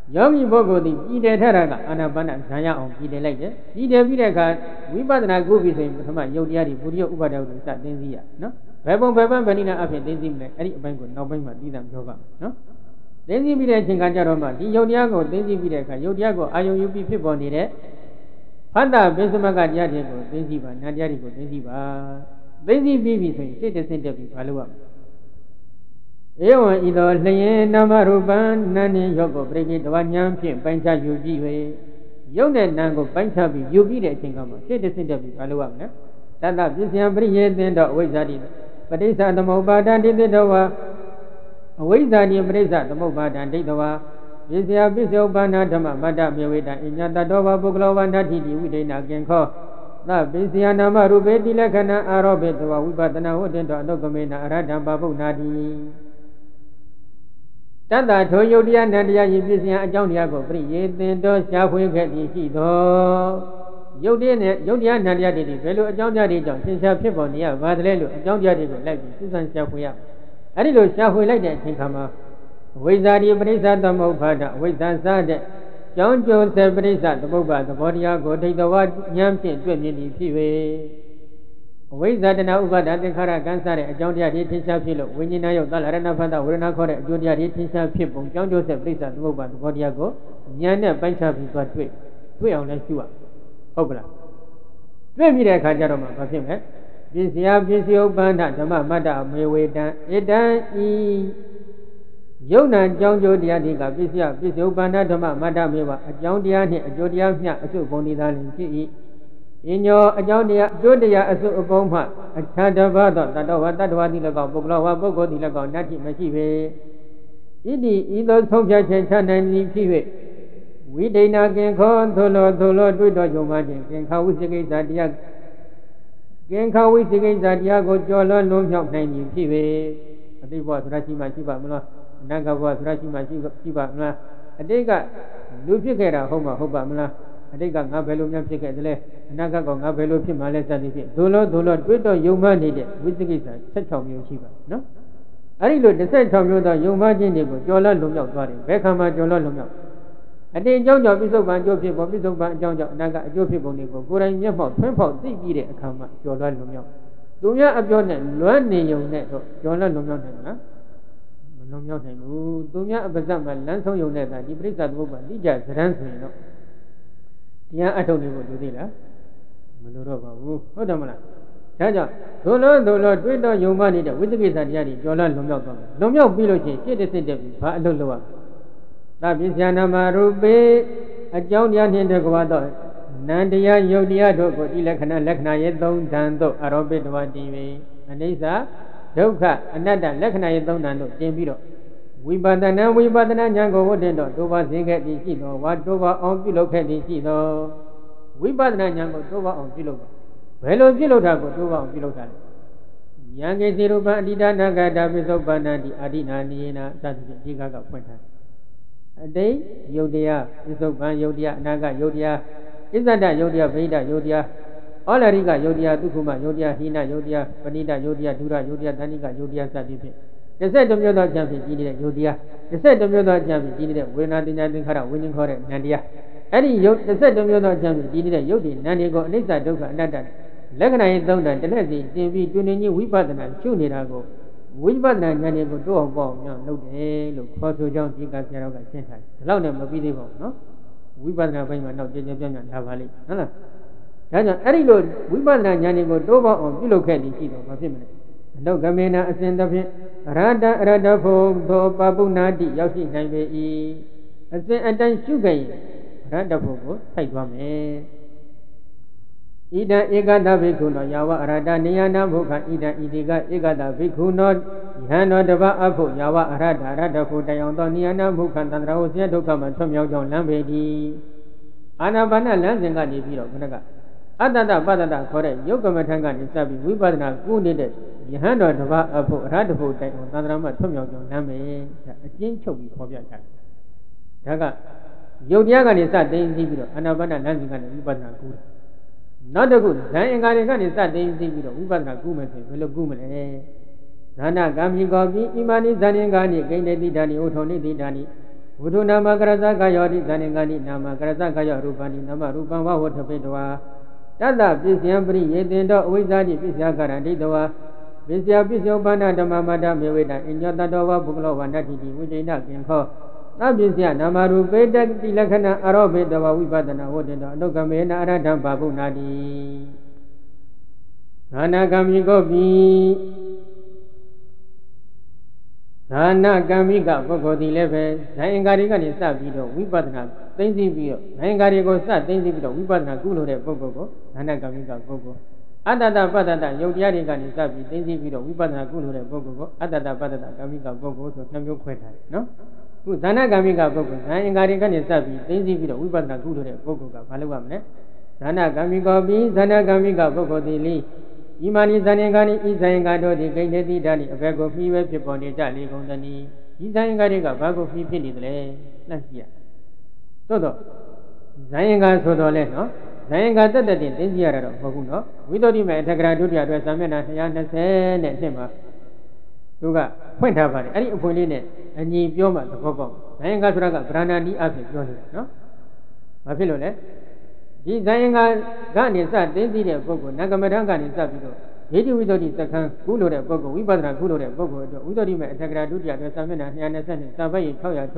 ယောဂီပုဂ္ဂိုလ်သည်ပြည်တယ်ထတာကအာနာပါနဇာရအောင်ပြည်တယ်လိုက်တယ်ပြည်တယ်ပြီးတဲ့အခါဝိပဿနာကုပြီဆိုရင်ပထမယုတ်တရားတွေပုရိယဥပါဒဝတ္ထုစသိသိရနော်ဘယ်ပုံဘယ်ပန်းဘယ်နည်းနဲ့အဖြစ်သိသိမလဲအဲ့ဒီအပိုင်းကိုနောက်ပိုင်းမှာသိတာပြောပါနော်သိသိပြီးတဲ့အချိန်ကကြတော့မှဒီယုတ်တရားကိုသိသိပြီးတဲ့အခါယုတ်တရားကိုအာယုံယူပြီးဖြစ်ပေါ်နေတဲ့ဖတ္တပိသမကတရားတွေကိုသိသိပါနာတရားတွေကိုသိသိပါသိသိပြီးပြီဆိုရင်စိတ်တစ်ဆင့်တက်ပြီးဘာလို့ရမလဲဧဝံဤသောလျင်နာမရူပံနာနေယောကိုပရိကိတဝဉာဏ်ဖြင့်ပိုင်းခြားယူကြည့်၍ယုတ်တဲ့နာကိုပိုင်းခြားပြီးယူပြီးတဲ့အချိန်ကမှစိတ်တစ်ဆင့်တက်ပြီးဘာလို့ရမလဲတတပစ္စယပရိယေသင်တော့အဝိဇ္ဇာတိပဋိစ္စသမုပ္ပါဒံဒိဋ္ဌိတဝါအဝိဇ္ဇာတိပဋိစ္စသမုပ္ပါဒံဒိဋ္ဌဝါပစ္စယပစ္စယဥပ္ပန္နဓမ္မမတ္တမေဝေတံအညတတောဘပုဂ္ဂလောဝန္တတိတိဝိဒိနာကင်ခောသပစ္စယနာမရူပေတိလက္ခဏာအာရောဘေတဝဝိပဿနာဝတ္တင်တောအနုကမေနအရဟံပါပုဏ္ဏတိတတ္တထိုယုတ်တရားနန္တရားယိပစ္စယအကြောင်းတရားကိုပရိယေသင်တော်ရှားဖွေခဲ့သည်ရှိသောယုတ်တရားနဲ့ယုတ်တရားနန္တရားတွေဘယ်လိုအကြောင်းတရားတွေကြောင့်သင်္ချာဖြစ်ပေါ်နေရပါသလဲလို့အကြောင်းတရားတွေကိုလိုက်ပြီးစူးစမ်းရှားဖွေရအဲ့ဒီလိုရှားဖွေလိုက်တဲ့အချိန်ခါမှာဝိဇ္ဇာတိပရိစ္ဆသမုပ္ပါဒအဝိဇ္ဇာစတဲ့ကြောင်းကျိုးစေပရိစ္ဆသမုပ္ပါသဘောတရားကိုဒိဋ္ဌဝဉာဏ်ဖြင့်တွေ့မြင်သည်ဖြစ်၍အဝိဇ္ဇာတဏှာဥပါဒသင်္ခါရကံစတဲ့အကြောင်းတရားတွေထင်ရှားဖြစ်လို့ဝိညာဉ်ယုတ်သလရဏဖတ်တဝေဒနာခေါ်တဲ့အကျိုးတရားတွေထင်ရှားဖြစ်ပုံကြောင်းကျိုးစေပရိစ္ဆသမုပ္ပါသဘောတရားကိုဉာဏ်နဲ့ပိုင်းခြားပြီးသွားတွေ့အောင်လည်းရှုရဟုတ်ကလားတွေ့ပြီးတဲ့အခါကျတော့မှဘာဖြစ်မလဲပစ္စယပစ္စယဥပ္ပန္နဓမ္မမတ္တမေဝေတံဣတံဤယုံနာကြောင်းကျိုးတရားတွေကပစ္စယပစ္စယဥပ္ပန္နဓမ္မမတ္တမေဝအကြောင်းတရားနှင့်အကျိုးတရားမျှအစုပုံဒီသားလင်ဖြစ်၏အညောအကြောင်းတရားအကျိုးတရားအစုအပုံမှအခြားတစ်ပါးသောတတ္တဝတ္တဝတိ၎င်းပုဂ္ဂလောဝပုဂ္ဂိုလ်တိ၎င်းနတ္တိမရှိပေဣတိဤသို့ဆုံးဖြတ်ခြင်းချနိုင်သည်ဖြစ်၍ဝိဒိနာကင်ခောသို့လောတွေ့တော်ယုံမှခြင်းကင်ခဝိသိကိစ္စတရားကင်ခဝိသိကိစ္စတရားကိုကြော်လွှမ်းလွန်မြောက်နိုင်သည်ဖြစ်၍အတိတ်ဘဝသရရှိမှရှိပါမလားအနာဂတ်ဘဝသရရှိမှရှိပါမလားအတိတ်ကလူဖြစ်ခဲ့တာဟုတ်ပါမလားအတိတ်ကငါဘယ်လိုများဖြစ်ခဲ့သလဲအနာဂတ်ကငါဘယ်လိုဖြစ်မှလဲစသည်ဖြင့်သို့လောတွေ့တော်ယုံမှနေတဲ့ဝိသိကိစ္စ16မျိုးရှိပါနော်အဲ့ဒီလို16မျိုးသောယုံမှခြင်းတွေကိုကြော်လွှမ်းလွန်မြောက်သွားတယ်ဘယ်ခါမှကြော်လွှမ်းလွန်မြောက်အတေအကြောင်းကြောင့်ပြစ္ဆုတ်ပံအကျိုးဖြစ်ပေါ်ပြစ္ဆုတ်ပံအကြောင်းကြောင့်အနာကအကျိုးဖြစ်ပုံတွေကိုကိုယ်တိုင်မျက်မှောက်ထွန်းဖောက်သိပြီးတဲ့အခါမှာကြော်လွှမ်းလွန်မြောက်သူများအပြောနဲ့လွမ်းနေုံနဲ့တော့ကြော်လွှမ်းလွန်မြောက်နိုင်မလားမလွန်မြောက်နိုင်ဘူးသူများအပဇတ်မှာလမ်းဆုံးယုံနဲ့သာဒီပရိစ္ဆသမုပ္ပါတိကျဇရန်းဆိုရင်တော့တရားအထုတ်နေဖို့လိုသေးလားမလိုတော့ပါဘူးဟုတ်တယ်မလားဒါကြောင့်သို့လောတွေ့တော့ယုံမှနေတဲ့ဝိသေကိစ္စတရားတွေကြော်လွှမ်းလွန်မြောက်သွားတယ်လွန်မြောက်ပြီးလို့ရှိရင်စိတ်တစ်စိတ်တက်ပြီးဘာအလုပ်လုပ်ရသဗ္ဗညနာမရူပေအကြောင်းတရားနှင့်တကွာသောနန္တရားယုတ်တရားတို့ကိုဒီလက္ခဏာရဲ့သုံးဓာန်တို့အရောပိတဝတိ၍အနိစ္စဒုက္ခအနတ္တလက္ခဏာရဲ့သုံးဓာန်တို့တင်ပြီးတော့ဝိပဿနာဉာဏ်ကိုဝတ်တင်တော့တိုးပါစေခဲ့သည်ရှိသောဝါတိုးပါအောင်ပြုလုပ်ခဲ့သည်ရှိသောဝိပဿနာဉာဏ်ကိုတိုးပါအောင်ပြုလုပ်ပါဘယ်လိုပြုလုပ်တာကိုတိုးပါအောင်ပြုလုပ်တာလဲဉာဏ်ကိစီရူပံအတိဒနာဂတာပိစုပ္ပန္နတိအာတိနာနိယေနသတိဖြင့်ဒီကဖွင့်ထားအတိတ်ယုတ်တရားပိစုပ္ပန်ယုတ်တရားအနာဂတ်ယုတ်တရားဣဇဒယုတ်တရားဗိဒယုတ်တရားဩလရိကယုတ်တရားဒုက္ခမယုတ်တရားဟိနယုတ်တရားပဏိတယုတ်တရားဒုရယုတ်တရားတဏိကယုတ်တရားစသည်ဖြင့်12မျိုးသောအကျင့်ဖြင့်ကြီးနေတဲ့ယုတ်တရား12မျိုးသောအကျင့်ဖြင့်ကြီးနေတဲ့ဝေဒနာတင်ညာသင်္ခါရဝိညာဉ်ခေါ်တဲ့ဉာဏ်တရားအဲ့ဒီယုတ်12မျိုးသောအကျင့်ဖြင့်ကြီးနေတဲ့ယုတ်ဒီဉာဏ်တွေကိုအနိစ္စဒုက္ခအနတ္တလက္ခဏာရေးသုံးတာတစ်လက်စီတင်ပြီးတွင်တွင်ချင်းဝိပဿနာရှုနေတာကိုဝိပဿနာဉာဏ်တွေကိုတိုးအောင်ပေါ့အောင်လုပ်တယ်လို့ခေါ်ဆိုကြောင်းဒီကဆရာတော်ကရှင်းထားတယ်ဒီလောက်နဲ့မပြီးသေးပါဘူးနော်ဝိပဿနာဘက်မှာတော့ကြည်ကြဲပြန့်လာပါလိမ့်ဟုတ်လားဒါကြောင့်အဲ့ဒီလိုဝိပဿနာဉာဏ်တွေကိုတိုးပေါအောင်ပြုလုပ်ခဲ့သည်ရှိတော့ဘာဖြစ်မလဲအတုကမေနာအစဉ်တစ်ဖြင့်အရဟတဖို့သောပပုဏ္ဏတိရောက်ရှိနိုင်ပေ၏အစဉ်အတိုင်းရှုခဲ့ရင်အရဟတဖို့ကိုထိုက်သွားမယ်ဣဒံဧကတဘိက္ခုနောယာဝအရဟတနိယနာဘုခဣဒံဣတိကဧကတဘိက္ခုနောယဟန်တော်တပအဖို့ယာဝအရဟတဖို့တရားတော်နိယနာဘုခသန္တရာဝဆင်းဒုက္ခမှထွတ်မြောက်ကြောင်းလမ်းပေသည်အာနာပါနလမ်းစဉ်ကနေပြီးတော့ခဏကအတ္တတပတ္တတခေါ်တဲ့ယုတ်ကမ္မထံကနေစပြီးဝိပဿနာကုနေတဲ့ယဟန်တော်တပအဖို့အရဟတဖို့တိုင်အောင်သန္တရာမှထွတ်မြောက်ကြောင်းလမ်းပေဒါအကျဉ်းချုပ်ပြီးခေါ်ပြထားတယ်ဒါကယုတ်တရားကနေစသိသိပြီးတော့အာနာပါနလမ်းစဉ်ကနေဝိပဿနာကုနောက်တစ်ခုဇန်အင်္ဂါတွေကနေစသိသိပြီးတော့ဝိပဿနာကုမယ်ဆိုရင်ဘယ်လိုကုမလဲဇာနာကံမိကောပြီးဣမာနိဇန်အင်္ဂါနိဂိဏ္ဍတိဓာနိဥထုံနိတိဓာနိဝဝုဒ္ဓနာမကရဇကာယောတိဇာနေကတိနာမကရဇကာယောရူပဏိနာမရူပံဝဝထပိတဝါတတ္တပစ္စယံပရိယေတင်တောအဝိဇ္ဇာတိပစ္စယကာရဏိတဝါပစ္စယပစ္စယောဘာနာဓမ္မမတ္တမေဝိတံအညောတတောဝပုဂ္ဂလောဝနတ္တိတိဝိဉ္ဇိဏကင်ခောသပစ္စယနာမရူပေတတိလက္ခဏာအရောဘေတဝဝိပဒနာဝတ္တတောအနုကမေနအရဟံဘာဗုနာတိသာနာကံမိကောပိသာနာကံမိကပုဂ္ဂိုလ်ဒီလည်းပဲဇာယင်္ဂါတွေကနေစပြီးတော့ဝိပဿနာသိသိပြီးတော့ဇာယင်္ဂါတွေကိုစသိသိပြီးတော့ဝိပဿနာကုလို့တဲ့ပုဂ္ဂိုလ်ကိုသာနာကံမိကပုဂ္ဂိုလ်အတ္တတပတ္တတယုတ်တရားတွေကနေစပြီးသိသိပြီးတော့ဝိပဿနာကုလို့တဲ့ပုဂ္ဂိုလ်ကိုအတ္တတပတ္တတကံမိကပုဂ္ဂိုလ်ဆိုနှစ်မျိုးခွဲထားတယ်နော်ခုဇာနာကံမိကပုဂ္ဂိုလ်ဇာယင်္ဂါတွေကနေစပြီးသိသိပြီးတော့ဝိပဿနာကုလို့တဲ့ပုဂ္ဂိုလ်ကဘာလုပ်ရမလဲဇာနာကံမိကောပိဇာနာကံမိကပုဂ္ဂိုလ်ဒီလိဣမာနိဇာနေကာနိဣဇာယင်္ဂါတို့ဒီဂိနေတိဓာနိအဘက်ကိုမှီဝဲဖြစ်ပေါ်နေကြလေကုန်သနည်းဒီဇာယင်္ဂါတွေကဘာကိုမှီဖြစ်နေသလဲနှံ့ကြည့်ရသို့တော့ဇာယင်္ဂါဆိုတော့လဲနော်ဇာယင်္ဂါတက်တင်သိကြရတာတော့မဟုတ်ဘူးနော်ဝိသုဒ္ဓိမေအထက်ကရာဒုတိယအတွက်ဇာမျက်နှာ220နဲ့နှစ်မှာသူကဖွင့်ထားပါတယ်အဲ့ဒီအဖွင့်လေးနဲ့အညီပြောမှသဘောပေါက်ဇာယင်္ဂါဆိုတာကဗရဏာနီးအဖြစ်ပြောနေတာနော်ဘာဖြစ်လို့လဲဒီဇာယင်္ဂါကနေစသိသိတဲ့ပုဂ္ဂိုလ်နဂမထံကနေစပြီးတော့ဒိဋ္ဌိဝိသုဒ္ဓိသက္ကံကုလို့တဲ့ပုဂ္ဂိုလ်ဝိပဿနာကုလို့တဲ့ပုဂ္ဂိုလ်အတွက်ဝိသုဒ္ဓိမေအထက်ကရာဒုတိယအတွက်စာမျက်နှာ220စာပတ်ရင်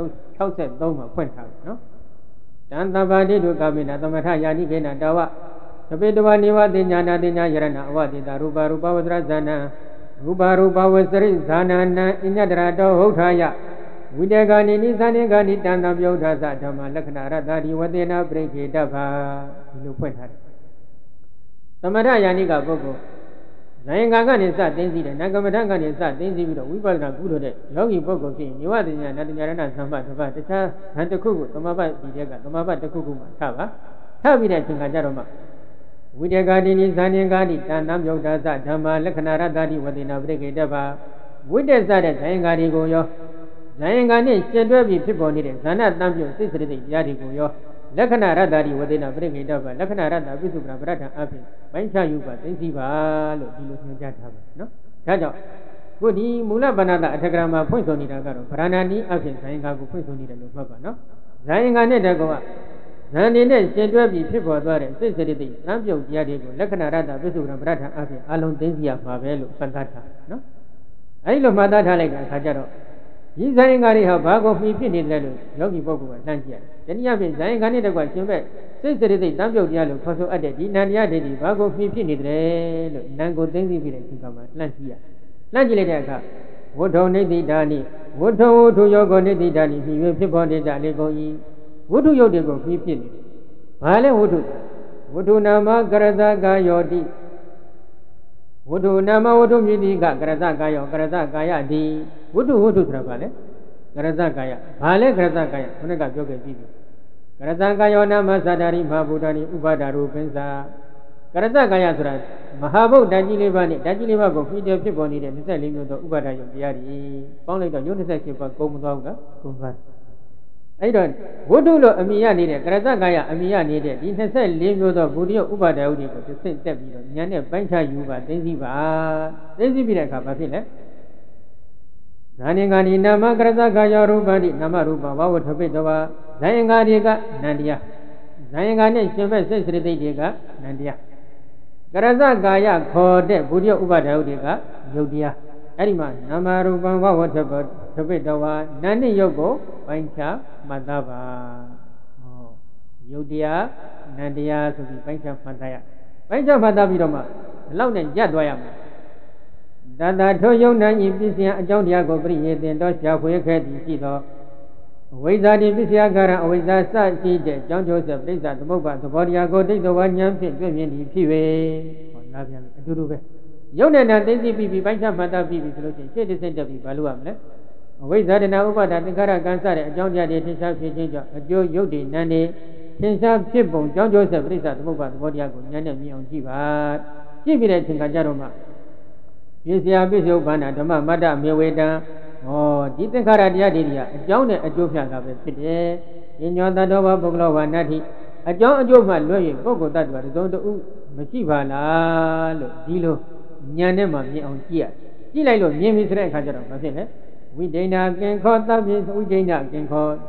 663မှာဖွင့်ထားတယ်နော်တန်တဘာတိတုကာမိနာသမထယာနိခေနတဝသပေတဝနေဝတိညာနာတိညာယရဏအဝတိတာရူပရူပဝဇ္ဇဇာနံရူပရူပဝဇ္ဇရိဇာနနံအညတရတောဟုတ်ထာယဝိတေဂာနိနိသနေဂာနိတန်တံပြုဒ္ဓသဓမ္မလက္ခဏာရတ္တိဝတေနပရိခေတ္တဗာဒီလိုဖွင့်ထားတယ်သမထယာနိကပုဂ္ဂိုလ်ဇာယင်္ဂါကနေစသိသိတယ်နဂမထကနေစသိသိပြီးတော့ဝိပဿနာကုလို့တဲ့ယောဂီပုဂ္ဂိုလ်ဖြစ်ရင်နိဝတ္တညာနတ္တညာရဏသမ္ပတ္တဗတခြားဟန်တစ်ခုကိုသမပတ်ဒီတဲ့ကသမပတ်တစ်ခုခုမှထားပါထားပြီးတဲ့အချိန်ကကြတော့မှဝိတေဂာတိနိဇာနေဂာနိတန်တံပြုဒ္ဓသဓမ္မလက္ခဏာရတ္တိဝတေနပရိခေတ္တဗာဝိတေစတဲ့ဇာယင်္ဂါတွေကိုရောဇာယင်္ဂါနဲ့ကျက်တွဲပြီးဖြစ်ပေါ်နေတဲ့ဇာနာတံပြုစိတ်စရတိတရားတွေကိုရောလက္ခဏာရတ္တိဝတေနပရိခေတ္တဗာလက္ခဏာရတ္တပိစုပ္ပဗရဒံအဖြစ်ပိုင်းခြားယူပါသိသိပါလို့ဒီလိုညွှန်ကြားထားပါနော်ဒါကြောင့်ခုဒီမူလဗန္နတအထက်ကရာမှာဖွင့်ဆိုနေတာကတော့ဗရဏာနီးအဖြစ်ဇာယင်္ဂါကိုဖွင့်ဆိုနေတယ်လို့မှတ်ပါနော်ဇာယင်္ဂါနဲ့တကောကဇန်နေနဲ့ရှင်တွဲပြီးဖြစ်ပေါ်သွားတဲ့စိတ်စရတိသံပြုတ်တရားတွေကိုလက္ခဏာရတ္တပိစုပ္ပဗရဒံအဖြစ်အလုံးသိသိရမှာပဲလို့မှတ်သားထားနော်အဲဒီလိုမှတ်သားထားလိုက်တဲ့အခါကျတော့ဒီဇာယင်္ဂါတွေဟာဘာကိုမှီဖြစ်နေတယ်လို့ယောဂီပုဂ္ဂိုလ်ကလှမ်းကြည့်ရတယ်။တနည်းအားဖြင့်ဇာယင်္ဂါနဲ့တကွရှင်ဘက်စိတ်စရတိတံပြုတ်တရားလို့ခေါ်ဆိုအပ်တဲ့ဒီနန္တရားတွေဒီဘာကိုမှီဖြစ်နေတယ်လို့နံကိုသိသိပြီးတဲ့ဒီကမှာလှမ်းကြည့်ရ။လှမ်းကြည့်လိုက်တဲ့အခါဝဋ္ထုနိတိဓာနိဝဋ္ထုဝဋ္ထုယောဂနိတိဓာနိမှီဖြစ်ပေါ်နေကြလေကုန်၏ဝဋ္ထုယုတ်တွေကိုမှီဖြစ်နေတယ်။ဘာလဲဝဋ္ထုဝဋ္ထုနာမကရဇကာယောတိဝဋ္ထုနာမဝဋ္ထုမြည်တိကကရဇကာယောကရဇကာယတိဝဋ္ထုဝဋ္ထုဆိုတာဘာလဲကရဇကာယဘာလဲကရဇကာယခုနကပြောခဲ့ပြီးပြီကရဇကာယောနာမသတ္တရိမဟာဗုဒ္ဓနိဥပါဒရူပင်းစာကရဇကာယဆိုတာမဟာဗုဒ္ဓကြီးလေးပါးနဲ့ဓာတ်ကြီးလေးပါးကိုဖြည့်တဲ့ဖြစ်ပေါ်နေတဲ့24မျိုးသောဥပါဒယုတ်တရားတွေပေါင်းလိုက်တော့ယုတ်28ပါးကုန်မသွားဘူးကကုန်သွားအဲ့တော့ဝဋ္ထုလို့အမိရနေတဲ့ကရဇကာယအမိရနေတဲ့ဒီ24မျိုးသောဘုဒ္ဓယုတ်ဥပါဒယုတ်တွေကိုသိတက်ပြီးတော့ဉာဏ်နဲ့ပိုင်းခြားယူပါသိသိပါသိသိပြီးတဲ့အခါဘာဖြစ်လဲဇာနေဂာနိနာမကရဇကာယောရူပတိနာမရူပဝဝထပိတဝါဇာယင်္ဂါတွေကနန္တရားဇာယင်္ဂါနဲ့ရှင်ဘက်စိတ်စရတိတွေကနန္တရားကရဇကာယခေါ်တဲ့ဘုဒ္ဓဥပဒါယုတ်တွေကယုတ်တရားအဲ့ဒီမှာနာမရူပဝဝထပိတဝါနာနိယုတ်ကိုပိုင်းခြားမှတ်သားပါဟောယုတ်တရားနန္တရားဆိုပြီးပိုင်းခြားမှတ်သားရပိုင်းခြားမှတ်သားပြီးတော့မှဒီလောက်နဲ့ရပ်သွားရမယ်တတထိုယုံနိုင်ဤပစ္စယအကြောင်းတရားကိုပြည့်ရတင်တော့ရှားဖွေခဲ့သည်ရှိသောအဝိဇ္ဇာတိပစ္စယကာရအဝိဇ္ဇာစရှိတဲ့အကြောင်းကျိုးဆက်ပြိဿသမုပ္ပါသဘောတရားကိုဒိဋ္ဌဝဉာဏ်ဖြင့်တွေ့မြင်သည်ဖြစ်၍ဟောလာပြန်အတူတူပဲယုံနဲ့နာသိသိပြီးပိုင်းခြားမှတ်သားပြီးဆိုလို့ရှိရင်ရှေ့တစ်ဆင့်တက်ပြီးဘာလို့ရမလဲအဝိဇ္ဇာတဏှာဥပါဒသင်္ခါရကံစတဲ့အကြောင်းတရားတွေထင်ရှားဖြစ်ခြင်းကြောင့်အကျိုးယုတ်တည်နံနေထင်ရှားဖြစ်ပုံကြောင်းကျိုးဆက်ပြိဿသမုပ္ပါသဘောတရားကိုဉာဏ်နဲ့မြင်အောင်ကြည့်ပါကြည့်ပြီးတဲ့အချိန်ကကြတော့မှပစ္စယပစ္စုပ္ပန္နဓမ္မမတ္တမေဝေတံဟောဒီသင်္ခါရတရားတွေကအကြောင်းနဲ့အကျိုးဖြတ်တာပဲဖြစ်တယ်။ဉာဏ်တတ္တဝပုဂ္ဂလောဝနတ္ထိအကြောင်းအကျိုးမှလွတ်ရင်ပုဂ္ဂိုလ်တ attva သုံးတူမရှိပါလားလို့ဒီလိုဉာဏ်နဲ့မှမြင်အောင်ကြည့်ရကြည့်လိုက်လို့မြင်ပြီဆိုတဲ့အခါကျတော့ဘာဖြစ်လဲဝိဒိဏကင်ခောသဗ္ဗေဝိဒိဏကင်ခော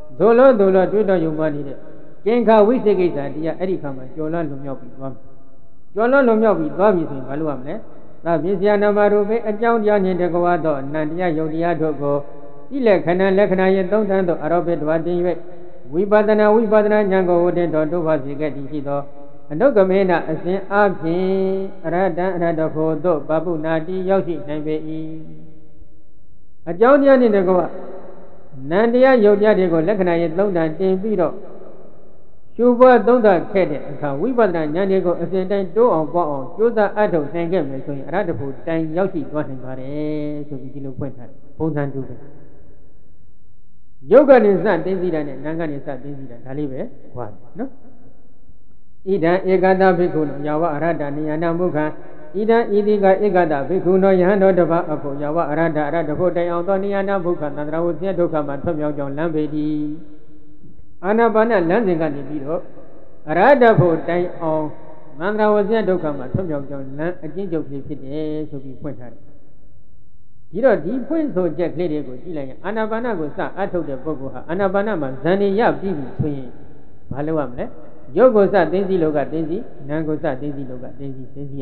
ဒိုလောတွေးတော်ယုံမှနေတဲ့ကင်္ခဝိသေကိစ္စတရားအဲ့ဒီခါမှာကျော်လွန်လွန်မြောက်ပြီးသွားမယ်ကျော်လွန်လွန်မြောက်ပြီးသွားပြီဆိုရင်ဘာလို့ရမလဲသာပစ္စယနာမရူပေအကြောင်းတရားနှင့်တကွာသောအနန္တရားယုတ်တရားတို့ကိုဤလက္ခဏာရဲ့သုံးတန်းသောအရောပိတဝတင်၍ဝိပဿနာဉာဏ်ကိုဝတ္တတော်တို့ပါစေခဲ့သည်ရှိသောအနုကမေနအစဉ်အဖြင့်အရဟတဖို့သို့ပပုနာတိရောက်ရှိနိုင်ပေ၏အကြောင်းတရားနှင့်တကွာနန္တရားယုတ်တရားတွေကိုလက္ခဏာရဲ့သုံးတန်းတင်ပြီးတော့ရှုပွားသုံးသပ်ခဲ့တဲ့အခါဝိပဿနာဉာဏ်တွေကိုအစဉ်တိုင်းတိုးအောင်ပွားအောင်ကြိုးစားအထောက်နိုင်ခဲ့မယ်ဆိုရင်အရဟတဖို့တိုင်ရောက်ရှိသွားနိုင်ပါတယ်ဆိုပြီးဒီလိုဖွင့်ထားတယ်ပုံစံတူပဲယုတ်ကနေစတင်းစီတာနဲ့နာမ်ကနေစတင်းစီတာဒါလေးပဲခွာတယ်နော်ဣဒံဧကတဘိက္ခုနောယဝအရဟတနိယနာမုခံဣဒံဣတိကဧကတဘိက္ခုနောယဟန်တော်တပါအဖို့ယဝအရဟတဖို့တိုင်အောင်သောနိယနာမုခံသန္တရာဝဆင်းရဲဒုက္ခမှာထွတ်မြောက်ကြောင်းလမ်းပေသည်အာနာပါနလမ်းစဉ်ကနေပြီးတော့အရဟတဖို့တိုင်အောင်မန္တရာဝဆင်းရဲဒုက္ခမှာထွတ်မြောက်ကြောင်းလမ်းအကျဉ်းချုပ်ဖြစ်တယ်ဆိုပြီးဖွင့်ထားတယ်ဒီတော့ဒီဖွင့်ဆိုချက်ကလေးတွေကိုကြည့်လိုက်ရင်အာနာပါနကိုစအထုတ်တဲ့ပုဂ္ဂိုလ်ဟာအာနာပါနမှာဇန်နေရပြီးပြီဆိုရင်ဘာလုပ်ရမလဲယုတ်ကိုစသိသိလောကသိသိနာမ်ကိုစသိသိလောကသိသိရ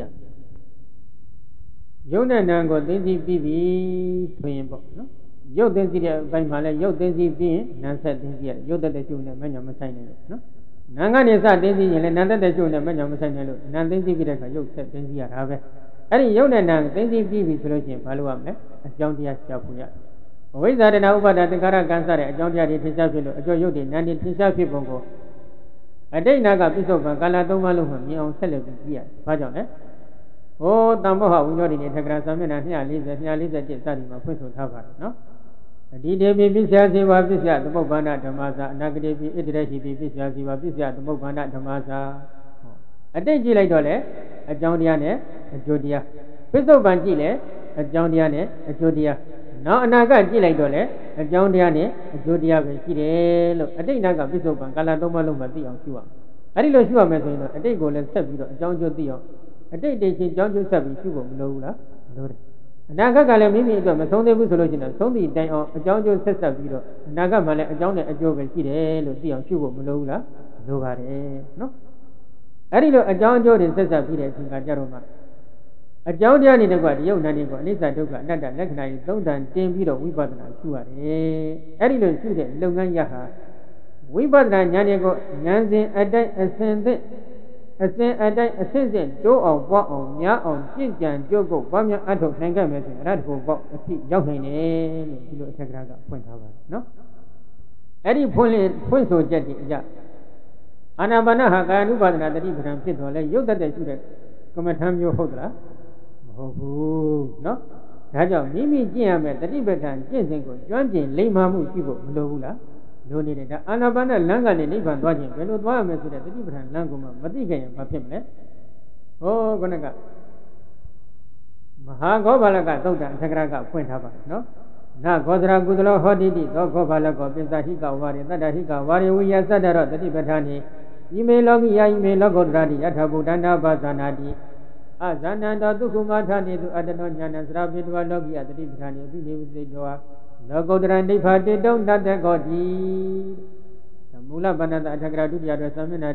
ယုတ်နဲ့နာမ်ကိုသိသိပြီးပြီဆိုရင်ပေါ့နော်ယုတ်သိသိတဲ့အပိုင်းမှာလဲယုတ်သိသိပြီးရင်နာမ်ဆက်သိသိရယုတ်တဲ့ကျုံနဲ့မညာမဆိုင်နိုင်လို့နော်နာမ်ကနေစသိသိရင်လဲနာမ်တဲ့ကျုံနဲ့မညာမဆိုင်နိုင်လို့နာမ်သိသိပြီးတဲ့အခါယုတ်ဆက်သိသိရတာပဲအဲ့ဒီယုတ်နဲ့နာမ်သိသိပြီးပြီဆိုလို့ရှိရင်ဘာလုပ်ရမလဲအကြောင်းတရားရှာဖွေရအဝိဇ္ဇာတဏှာဥပါဒသင်္ခါရကံစတဲ့အကြောင်းတရားတွေထင်ရှားဖြစ်လို့အကျော်ယုတ်တွေနာမ်တွေထင်ရှားဖြစ်ပုံကိုအတိတ်နာကပြစ္ဆုတ်ပံကာလသုံးပါးလုံးမှာမြင်အောင်ဆက်လက်ပြီးကြည့်ရဘာကြောင့်လဲဟောတမ္မောဟဝိညောတိနေထကရာသမျက်နှာ240 247စသည်မှာဖွင့်ဆိုထားပါတယ်နော်အဒီတေပိပစ္စယဇေဝပစ္စယသမုပ္ပါဒဓမ္မစာအနာဂတိပိဣတရရှိပိပစ္စယဇေဝပစ္စယသမုပ္ပါဒဓမ္မစာအတိတ်ကြည့်လိုက်တော့လေအကြောင်းတရားနဲ့အကျိုးတရားပြစ္ဆုတ်ပံကြည့်လေအကြောင်းတရားနဲ့အကျိုးတရားနောက်အနာဂတ်ကြည့်လိုက်တော့လေအကြောင်းတရားနဲ့အကျိုးတရားပဲရှိတယ်လို့အတိတ်နာကပြစ္ဆုတ်ပံကာလသုံးပါးလုံးမှာသိအောင်ရှုရအောင်အဲ့ဒီလိုရှုရမယ်ဆိုရင်တော့အတိတ်ကိုလည်းဆက်ပြီးတော့အကြောင်းကျိုးသိအောင်အတိတ်တည်းချင်းအကြောင်းကျိုးဆက်ပြီးရှုဖို့မလိုဘူးလားမလိုတယ်အနာဂတ်ကလည်းမိမိအတွက်မဆုံးသေးဘူးဆိုလို့ရှိရင်သုံးသည့်တိုင်အောင်အကြောင်းကျိုးဆက်ပြီးတော့အနာဂတ်မှာလည်းအကြောင်းနဲ့အကျိုးပဲရှိတယ်လို့သိအောင်ရှုဖို့မလိုဘူးလားလိုပါတယ်နော်အဲ့ဒီလိုအကြောင်းအကျိုးတွေဆက်ပြီးတဲ့အချိန်ကကြတော့မှအကြောင်းတရားနေတဲ့ကွာဒီယုတ်နာနေကွာအနိစ္စဒုက္ခအနတ္တလက္ခဏာကြီးသုံးတန်တင်ပြီးတော့ဝိပဿနာရှုရတယ်အဲ့ဒီလိုရှုတဲ့လုပ်ငန်းရဟာဝိပဿနာဉာဏ်တွေကိုဉာဏ်စဉ်အတိုင်းအစဉ်အတိုင်းအစဉ်တိုးအောင်ပွားအောင်များအောင်ကြင်ကြံကြိုးကုပ်ပွားများအထောက်နိုင်ခဲ့မယ်ဆိုရင်အရဟတဖို့ပေါ့အဖြစ်ရောက်နိုင်တယ်လို့ဒီလိုအထက်ကရာကဖွင့်ထားပါတယ်နော်အဲ့ဒီဖွင့်ဆိုချက်ဒီအကြအာနာပါနဟာကာယ ानु ပါဒနာတတိပဌံဖြစ်တော်လဲရုပ်တတ်တဲ့ရှုတဲ့ကမ္မထမ်းမျိုးဟုတ်သလားမဟုတ်ဘူးနော်ဒါကြောင့်မိမိကျင့်ရမယ်တတိပဌံကျင့်စဉ်ကိုကျွမ်းကျင်လိမ္မာမှုရှိဖို့မလိုဘူးလားလိုနေတယ်ဒါအာနာပါနလမ်းကနေနိဗ္ဗာန်သွားခြင်းဘယ်လိုသွားရမလဲဆိုတဲ့တတိပဌံလမ်းကိုမှမသိခင်ရင်ဘာဖြစ်မလဲဟောခုနကမဟာဂောဘာလကသုတ်တံအထက်ကရာကဖွင့်ထားပါနော်နာဂောဒရာကုသလောဟောတိတိသောဂောဘာလကောပိစ္ဆာဟိကဝါရေတတ္တဟိကဝါရေဝိယသတ္တရောတတိပဌာနိဣမေလောကိယဣမေလောကောတရာတိယထဗုဒ္ဓနာဘာဇာနာတိအဇာနန္တောဒုက္ခမထာနေတုအတ္တနောညာဏသရပိတဝလောကိယတတိပဌာနိအပိနေဝိသေတောလောကုတ္တရနိဗ္ဗာတေတုံတတ္တကောတိမူလဗန္နတအထက်ကရာဒုတိယတွဲသာမျက်နှာ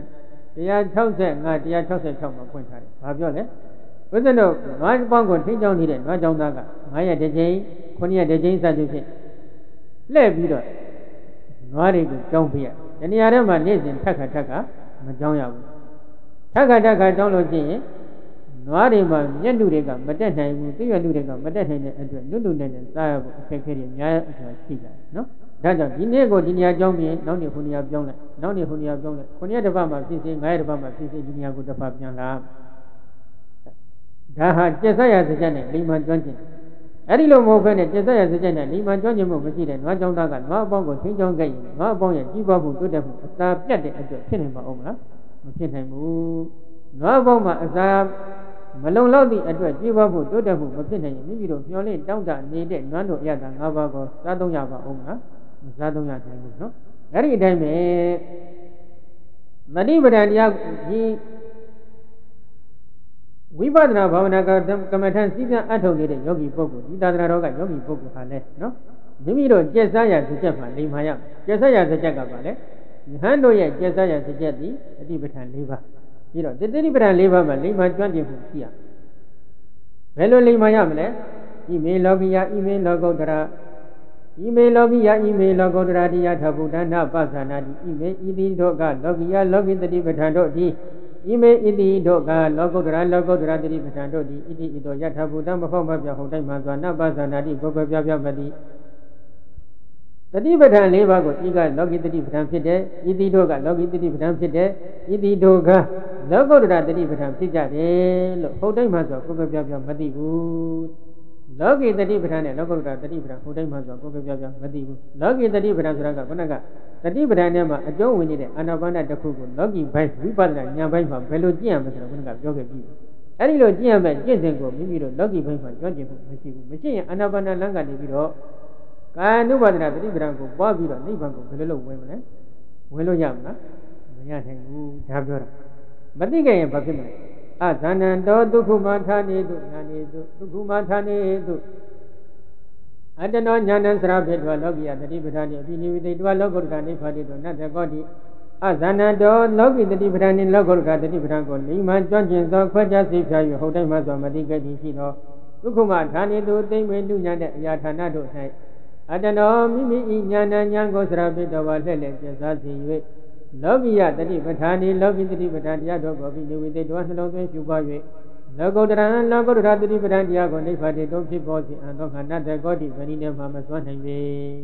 165 166မှာဖွင့်ထားတယ်။ဘာပြောလဲ။ဘုဇ္ဇနုနွားပေါင်းကိုထိန်းချောင်းနေတဲ့နွားကြောင်းသားက9ရက်တစ်ချိန်9ရက်တစ်ချိန်စသဖြင့်လှည့်ပြီးတော့နွားတွေကိုကြောင်းပြရ။ဒီနေရာထဲမှာနေ့စဉ်ထက်ခါမကြောင်းရဘူး။ထက်ခါကြောင်းလို့ရှိရင်နွားတွေမှာမျက်နှုတွေကမတက်နိုင်ဘူးသိရွက်နှုတွေကမတက်နိုင်တဲ့အတွက်နုနဲ့စားရဖို့အခက်အခဲတွေအများကြီးရှိကြတယ်နော်။ဒါကြောင့်ဒီနေ့ကိုဒီနေရာကြောင်းပြီးနောက်နေ့ခုနေရာပြောင်းလိုက်နောက်နေ့ခုနေရာပြောင်းလိုက်ခုနှစ်တစ်ပတ်မှဖြစ်စေ9ရက်တစ်ပတ်မှဖြစ်စေဒီနေရာကိုတစ်ပတ်ပြန်လာဒါဟာကျက်ဆက်ရစကြနဲ့လိမ္မာကျွမ်းကျင်အဲ့ဒီလိုမဟုတ်ဘဲနဲ့ကျက်ဆက်ရစကြနဲ့လိမ္မာကျွမ်းကျင်မှုမရှိတဲ့နွားကြောင်းသားကနွားအပေါင်းကိုထိန်းချောင်းခဲ့ရင်နွားအပေါင်းရဲ့ကြီးပွားမှုတိုးတက်မှုအသာပြတ်တဲ့အတွက်ဖြစ်နိုင်ပါဦးမလားမဖြစ်နိုင်ဘူးနွားအပေါင်းမှာအသာမလုံလောက်သည့်အတွက်ကြီးပွားမှုတိုးတက်မှုမဖြစ်နိုင်ရင်မိမိတို့မျောလင့်တောင်းတနေတဲ့နွားတို့အရသာ၅ပါးကိုစားသုံးရပါဦးမလားမစားသုံးရနိုင်ဘူးနော်အဲ့ဒီအတိုင်းပဲမတိပဒံတရားဒီဝိပဿနာဘာဝနာကမ္မထံစည်းကမ်းအထုတ်နေတဲ့ယောဂီပုဂ္ဂိုလ်ဒီသာသနာတော်ကယောဂီပုဂ္ဂိုလ်ဟာလဲနော်မိမိတို့ကျက်စားရစကြက်မှာလိမ္မာရကျက်စားရစကြက်ကပါလေယဟန်တို့ရဲ့ကျက်စားရစကြက်သည်တတိပဋ္ဌာန်၄ပါးပြီးတော့တတိပဋ္ဌာန်၄ပါးမှာလိမ္မာကျွမ်းကျင်မှုရှိရဘယ်လိုလိမ္မာရမလဲဣမေလောကိယဣမေလောကုတ္တရာဣမေလောကိယဣမေလောကုတ္တရာတိယထဗုဒ္ဓနာပသနာတိဣမေဣတိတို့ကလောကိယလောကိတတိပဋ္ဌာန်တို့သည်ဣမေဣတိတို့ကလောကုတ္တရာလောကုတ္တရာတတိပဋ္ဌာန်တို့သည်ဣတိဣတောယထဗုဒ္ဓမဖောက်မပြဟုတ်တိုင်းမှစွာနပသနာတိကိုယ်ပြပြမတိတတိပဋ္ဌာန်၄ပါးကိုဤကလောကိတတိပဋ္ဌာန်ဖြစ်တယ်ဣတိတို့ကလောကိတတိပဋ္ဌာန်ဖြစ်တယ်ဣတိတို့ကလောကုတ္တရာတတိပဋ္ဌာန်ဖြစ်ကြတယ်လို့ဟုတ်တိုင်းမှဆိုကိုယ်ပြပြမသိဘူးလောကိတတိပဋ္ဌာန်နဲ့လောကုတ္တရာတတိပဋ္ဌာန်ဟုတ်တိုင်းမှဆိုကိုယ်ပြပြမသိဘူးလောကိတတိပဋ္ဌာန်ဆိုတာကခုနကတတိပဋ္ဌာန်ထဲမှာအကျုံးဝင်နေတဲ့အာနာပါနတစ်ခုကိုလောကီဘိုင်းဝိပဿနာဉာဏ်ဘိုင်းမှာဘယ်လိုကျင့်ရမလဲဆိုတော့ခုနကပြောခဲ့ပြီအဲ့ဒီလိုကျင့်ရမယ်ကျင့်စဉ်ကိုမိမိတို့လောကီဘိုင်းမှာကျွမ်းကျင်မှုမရှိဘူးမရှိရင်အာနာပါနလမ်းကနေပြီးတော့ကာယ ानु ပါဒနာတတိပဋ္ဌာန်ကိုပွားပြီးတော့နိဗ္ဗာန်ကိုဘယ်လိုလုပ်ဝင်မလဲဝင်လို့ရမလားမရနိုင်ဘူးဒါပြောတာမသိခဲ့ရင်ဘာဖြစ်မလဲအဇာနံတောဒုက္ခမထာနေတုညာနေတုဒုက္ခမထာနေတုအတ္တနောညာဏံစရဘေတောလောကိယတတိပဋ္ဌာန်အပိနိဝိတေတောလောကုတ္တရာနိဗ္ဗာန်တောနတ္တကောတိအဇာနံတောလောကိတတိပဋ္ဌာန်လောကုတ္တရာတတိပဋ္ဌာန်ကိုလိမ္မာကျွမ်းကျင်သောခွဲခြားသိဖြာ၍ဟုတ်တိုင်းမှသောမတိကတိရှိသောဒုက္ခမထာနေတုသိမ့်ဝေလူညာတဲ့အရာဌာနတို့၌အတ္တနောမိမိဤညာဏဉာဏ်ကိုစရဘေတောဝါလှည့်လည်ကျက်စားစေ၍လောကိယတတိပဋ္ဌာန်လောကိတတိပဋ္ဌာန်တရားတို့ကိုပိနိဝိတေတောနှလုံးသွင်းရှုပွား၍လောကုတ္တရာလောကုတ္တရာတတိပဋ္ဌာန်တရားကိုနိဗ္ဗာန်တုံးဖြစ်ပေါ်စေအံ့သောခန္ဓာတကောတိဗဏိနေမှာမစွမ်းနိုင်ပေ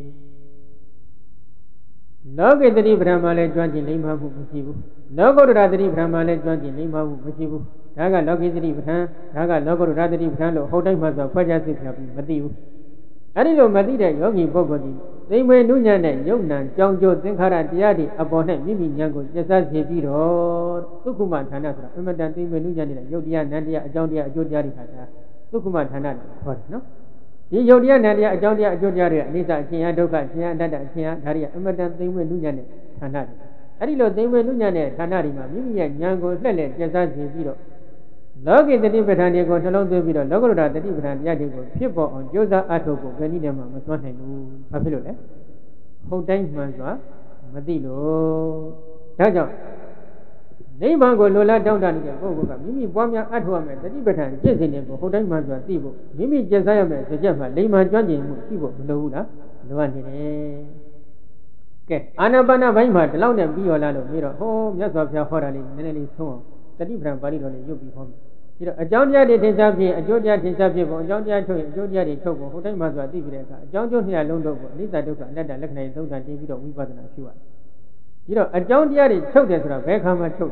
လောကိတတိပဋ္ဌာန်မှာလည်းကျွမ်းကျင်လိမ္မာမှုမရှိဘူးလောကုတ္တရာတတိပဋ္ဌာန်မှာလည်းကျွမ်းကျင်လိမ္မာမှုမရှိဘူးဒါကလောကိတတိပဋ္ဌာန်ဒါကလောကုတ္တရာတတိပဋ္ဌာန်လို့ဟုတ်တိုင်းမှဆိုဖွဲ့ခြားသိဖြာပြီးမသိဘူးအဲ့ဒီလိုမသိတဲ့ယောဂီပုဂ္ဂိုလ်ဒီသိမ့်ဝေနုညံ့တဲ့ယုံနံကြောင်းကျိုးသင်္ခါရတရားတွေအပေါ်၌မိမိဉာဏ်ကိုကျက်စားစေပြီးတော့သုက္ခမဌာနဆိုတာအမတန်သိမ့်ဝေနုညံ့နေတဲ့ယုတ်တရားနံတရားအကြောင်းတရားအကျိုးတရားတွေခါတာသုက္ခမဌာနလို့ခေါ်တယ်နော်ဒီယုတ်တရားနံတရားအကြောင်းတရားအကျိုးတရားတွေအနိစ္စအချင်းယဒုက္ခအချင်းယအတ္တအချင်းယဒါတွေကအမတန်သိမ့်ဝေနုညံ့တဲ့ဌာနတွေအဲ့ဒီလိုသိမ့်ဝေနုညံ့တဲ့ဌာနတွေမှာမိမိရဲ့ဉာဏ်ကိုလှည့်လည်ကျက်စားစေပြီးတော့လောကိတတိပဋ္ဌာန်တွေကိုနှလုံးသွင်းပြီးတော့လောကုတ္တရာတတိပဋ္ဌာန်တရားတွေကိုဖြစ်ပေါ်အောင်ကြိုးစားအထောက်ကိုဘယ်နည်းနဲ့မှမစွမ်းနိုင်ဘူး။ဘာဖြစ်လို့လဲ။ဟုတ်တိုင်းမှန်စွာမသိလို့ဒါကြောင့်နိဗ္ဗာန်ကိုလိုလားတောင်းတနေတဲ့ပုဂ္ဂိုလ်ကမိမိပွားများအထောက်ရမယ်တတိပဋ္ဌာန်ကျင့်စဉ်တွေကိုဟုတ်တိုင်းမှန်စွာသိဖို့မိမိကျင့်စားရမယ်စကြက်မှာလိမ္မာကျွမ်းကျင်မှုရှိဖို့မလိုဘူးလား။လိုအပ်နေတယ်။ကဲအာနာပါနဘိုင်းမှာဒီလောက်နဲ့ပြီးရောလားလို့ပြီးတော့ဟောမြတ်စွာဘုရားဟောတာလေးနည်းနည်းလေးဆုံးအောင်တတိပဋ္ဌာန်ပါဠိတော်လေးရုပ်ပြီးဟောမယ်ဒီတော့အကြောင်းတရားတွေထင်ရှားဖြစ်အကျိုးတရားထင်ရှားဖြစ်ပုံအကြောင်းတရားထုတ်ရင်အကျိုးတရားတွေထုတ်ပုံဟိုတိုင်းမှာဆိုတာသိပြီးတဲ့အခါအကြောင်းကျိုးနှစ်လုံးတို့ကိုအနိစ္စဒုက္ခအနတ္တလက္ခဏာသုံးသပ်တင်ပြီးတော့ဝိပဿနာရှုရတယ်ဒီတော့အကြောင်းတရားတွေထုတ်တယ်ဆိုတာဘယ်ခါမှထုတ်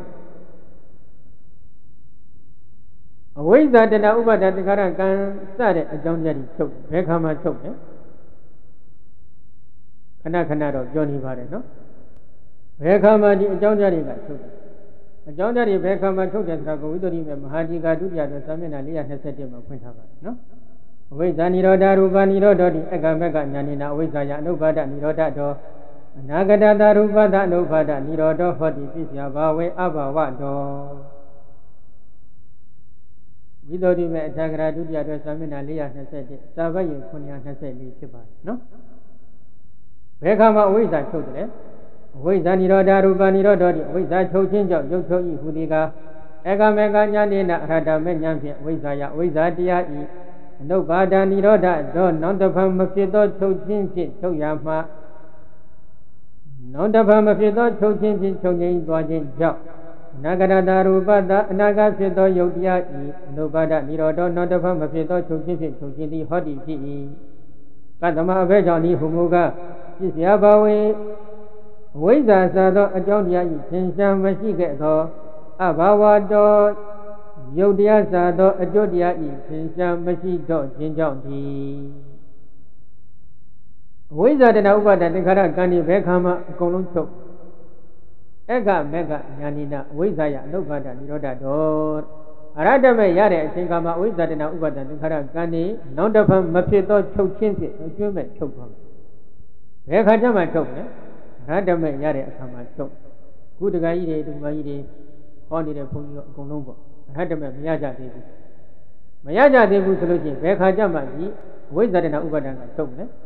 အဝိဇ္ဇာတဏှာဥပါဒသင်္ခါရကံစတဲ့အကြောင်းတရားတွေထုတ်ဘယ်ခါမှထုတ်တယ်ခဏခဏတော့ပြောနေပါတယ်နော်ဘယ်ခါမှဒီအကြောင်းတရားတွေကထုတ်တယ်အကြောင်းတရားတွေဘယ်ခါမှထုတ်တယ်ဆိုတာကိုဝိသုဒ္ဓိမေမဟာဒီကာဒုတိယတော်သာမျက်နှာ427မှာဖွင့်ထားပါတယ်နော်အဝိဇ္ဇာနိရောဓရူပနိရောဓတိအကမက်ကညာနိနာအဝိဇ္ဇာယအနုပါဒနိရောဓတောအနာဂတတာရူပဒအနုပါဒနိရောဓဟောတိပိစ္ဆယဘာဝေအဘဝတောဝိသုဒ္ဓိမေအထာဂရဒုတိယတော်သာမျက်နှာ427သာဝယ924ဖြစ်ပါတယ်နော်ဘယ်ခါမှအဝိဇ္ဇာထုတ်တယ်အဝိဇ္ဇာနိရောဓရူပနိရောဓတိအဝိဇ္ဇာချုပ်ခြင်းကြောင့်ရုပ်ချုပ်၏ဟူသည်ကအကမေကညာနေနာအရဟတမေညာဖြင့်အဝိဇ္ဇာယအဝိဇ္ဇာတရားဤအနုပါဒနိရောဓသောနောင်တဖန်မဖြစ်သောချုပ်ခြင်းဖြင့်ချုပ်ရမှာနောင်တဖန်မဖြစ်သောချုပ်ခြင်းဖြင့်ချုပ်ငြိမ်းသွားခြင်းကြောင့်အနာဂတတာရူပတအနာဂတ်ဖြစ်သောယုတ်တရားဤအနုပါဒနိရောဓနောင်တဖန်မဖြစ်သောချုပ်ခြင်းဖြင့်ချုပ်ခြင်းသည်ဟောတိဖြစ်၏ကသမအဘဲကြောင့်ဤဟုမူကားပစ္စယဘဝေအဝိဇ္ဇာသာသောအကြောင်းတရားဤသင်္ချာမရှိခဲ့သောအဘာဝတောယုတ်တရားသာသောအကျိုးတရားဤသင်္ချာမရှိတော့ခြင်းကြောင့်သည်အဝိဇ္ဇာတဏှာဥပါဒသင်္ခါရကံဒီဘယ်ခါမှအကုန်လုံးချုပ်အကမေကညာနိနာအဝိဇ္ဇာယအနုပါဒနိရောဓတောအရဟတမေရတဲ့အချိန်ခါမှာအဝိဇ္ဇာတဏှာဥပါဒသင်္ခါရကံဒီနောက်တစ်ဖန်မဖြစ်သောချုပ်ခြင်းဖြင့်အကျွမ်းမဲ့ချုပ်သွားမယ်ဘယ်ခါကျမှချုပ်လဲရဟတမေရတဲ့အခါမှာချုပ်ခုတကကြီးတွေဒီမကြီးတွေဟောနေတဲ့ဘုန်းကြီးတို့အကုန်လုံးပေါ့ရဟတမေမရကြသေးဘူးမရကြသေးဘူးဆိုလို့ချင်းဘယ်ခါကျမှဒီအဝိဇ္ဇာတဏှာဥပါဒံကချုပ်မလဲ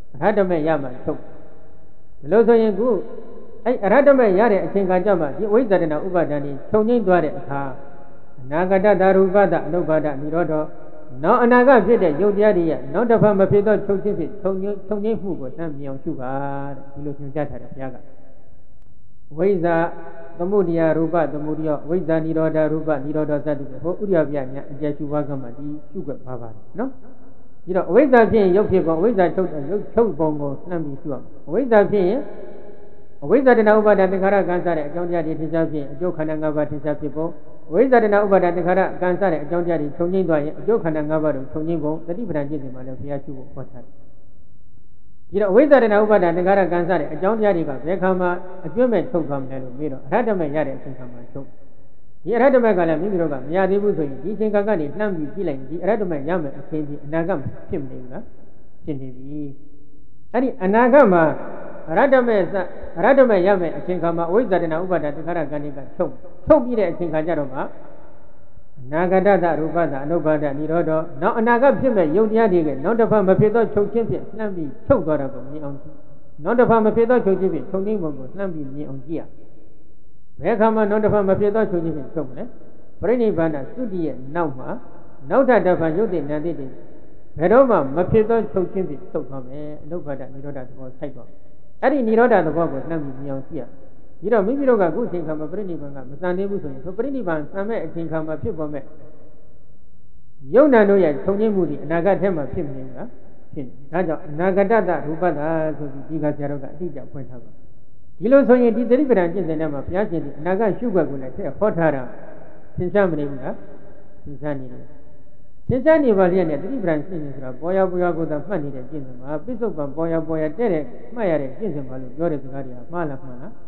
ရဟတမေရမှာချုပ်ဒီလိုဆိုရင်ခုအဲ့အရဟတမေရတဲ့အချိန်ခါကျမှဒီဝိဇ္ဇာတနာဥပါဒဏ်ကြီးခြုံငိမ့်သွားတဲ့အခါအနာဂတဓာရူပဒအနုပါဒနိရောဓနောက်အနာဂတ်ဖြစ်တဲ့ယုတ်တရားတွေရဲ့နောက်တစ်ဖက်မဖြစ်သောချုပ်ချင်းဖြစ်ခြုံငိမ့်မှုကိုတမ်းမြင်အောင်ရှုပါတဲ့ဒီလိုညွှန်ကြားထားတယ်ဘုရားကဝိဇ္ဇာသမုဒိယရူပသမုဒိယဝိဇ္ဇာနိရောဓရူပနိရောဓသတ္တိဟောဥရိယပြညာအကျယ်ရှုပါကမှဒီရှုွက်ပါပါတယ်နော်ပြီးတော့အဝိဇ္ဇာဖြစ်ရင်ရုပ်ဖြစ်ပုံအဝိဇ္ဇာချုပ်ပုံကိုနှမ်းပြီးရှုရမယ်အဝိဇ္ဇာဖြစ်ရင်အဝိဇ္ဇာတဏှာဥပါဒသင်္ခါရကံစားတဲ့အကြောင်းတရားတွေထင်ရှားဖြစ်အကျိုးခန္ဓာ၅ပါးထင်ရှားဖြစ်ပုံဝိဇ္ဇာတဏှာဥပါဒသင်္ခါရကံစားတဲ့အကြောင်းတရားတွေခြုံငိမ့်သွားရင်အကျိုးခန္ဓာ၅ပါးတို့ခြုံငိမ့်ပုံတတိပဌာန်ကျင့်စဉ်မှာလည်းဘုရားရှုဖို့ဟောထားတယ်ဒီတော့အဝိဇ္ဇာတဏှာဥပါဒသင်္ခါရကံစားတဲ့အကြောင်းတရားတွေကဘယ်ခါမှအကျွတ်မဲ့ထုတ်သွားမလဲလို့ပြီးတော့အရဟတမေရတဲ့အချိန်ခါမှာထုတ်ဒီအရဟတမေကလည်းမိမိတို့ကမရသေးဘူးဆိုရင်ဒီအချိန်ခါကနေနှမ်းပြီးကြည့်လိုက်ဒီအရဟတမေရမယ်အချိန်ဒီအနာဂတ်ဖြစ်မနေဘူးလားဖြစ်နေပြီအဲ့ဒီအနာဂတ်မှာအရဟတမေရမယ်အချိန်ခါမှာအဝိဇ္ဇာတဏှာဥပါဒသင်္ခါရကံတွေကချုပ်ပြီးတဲ့အချိန်ခါကျတော့မှအနာဂတသရူပသအနုပါဒနိရောဓနောက်အနာဂတ်ဖြစ်မဲ့ယုတ်တရားတွေကနောက်တစ်ဖက်မဖြစ်သောချုပ်ချင်းဖြင့်နှမ်းပြီးချုပ်သွားတာကိုမြင်အောင်ကြည့်နောက်တစ်ဖက်မဖြစ်သောချုပ်ချင်းဖြင့်ချုပ်ငိမ့်ပုံကိုနှမ်းပြီးမြင်အောင်ကြည့်ရဘယ်ခါမှနောက်တစ်ဖက်မဖြစ်သောချုပ်ချင်းဖြင့်ချုပ်မလဲပြိဋိဘန္ဒသုတိရဲ့နောက်မှာနောက်ထပ်တစ်ဖက်ယုတ်တဲ့နန္တိတွေဘယ်တော့မှမဖြစ်သောချုပ်ချင်းဖြင့်ချုပ်သွားမယ်အနုပါဒနိရောဓသဘောဆိုက်သွားအဲ့ဒီနိရောဓသဘောကိုနှမ်းပြီးမြင်အောင်ကြည့်ရဒီတော့မိမိတို့ကအခုအချိန်ခါမှာပြိဋိဘန္ကမစံသေးဘူးဆိုရင်ဆိုပြိဋိဘန္စံမဲ့အချိန်ခါမှာဖြစ်ပေါ်မဲ့ယုံနာတို့ရဲ့ခြုံငိမ့်မှုဒီအနာဂတ်ထဲမှာဖြစ်မနေဘူးလားဖြစ်နေဒါကြောင့်အနာဂတတရူပတာဆိုပြီးဒီကဆရာတော်ကအတိအကျဖွင့်ထားပါဒီလိုဆိုရင်ဒီသတိပဋ္ဌာန်ကျင့်စဉ်ထဲမှာဘုရားရှင်ဒီအနာဂတ်ရှုွက်ကိုလည်းထည့်ဟောထားတာသင်္ချမနေဘူးလားသင်္ချနေတယ်သင်္ချနေပါလျက်နဲ့သတိပဋ္ဌာန်ကျင့်စဉ်ဆိုတာပေါ်ရပေါ်ရကိုသာမှတ်နေတဲ့ကျင့်စဉ်မှာပိဿုပံပေါ်ရတဲ့တဲ့မှတ်ရတဲ့ကျင့်စဉ်ပါလို့ပြောတဲ့စကားတွေကမှားလားမှန်လား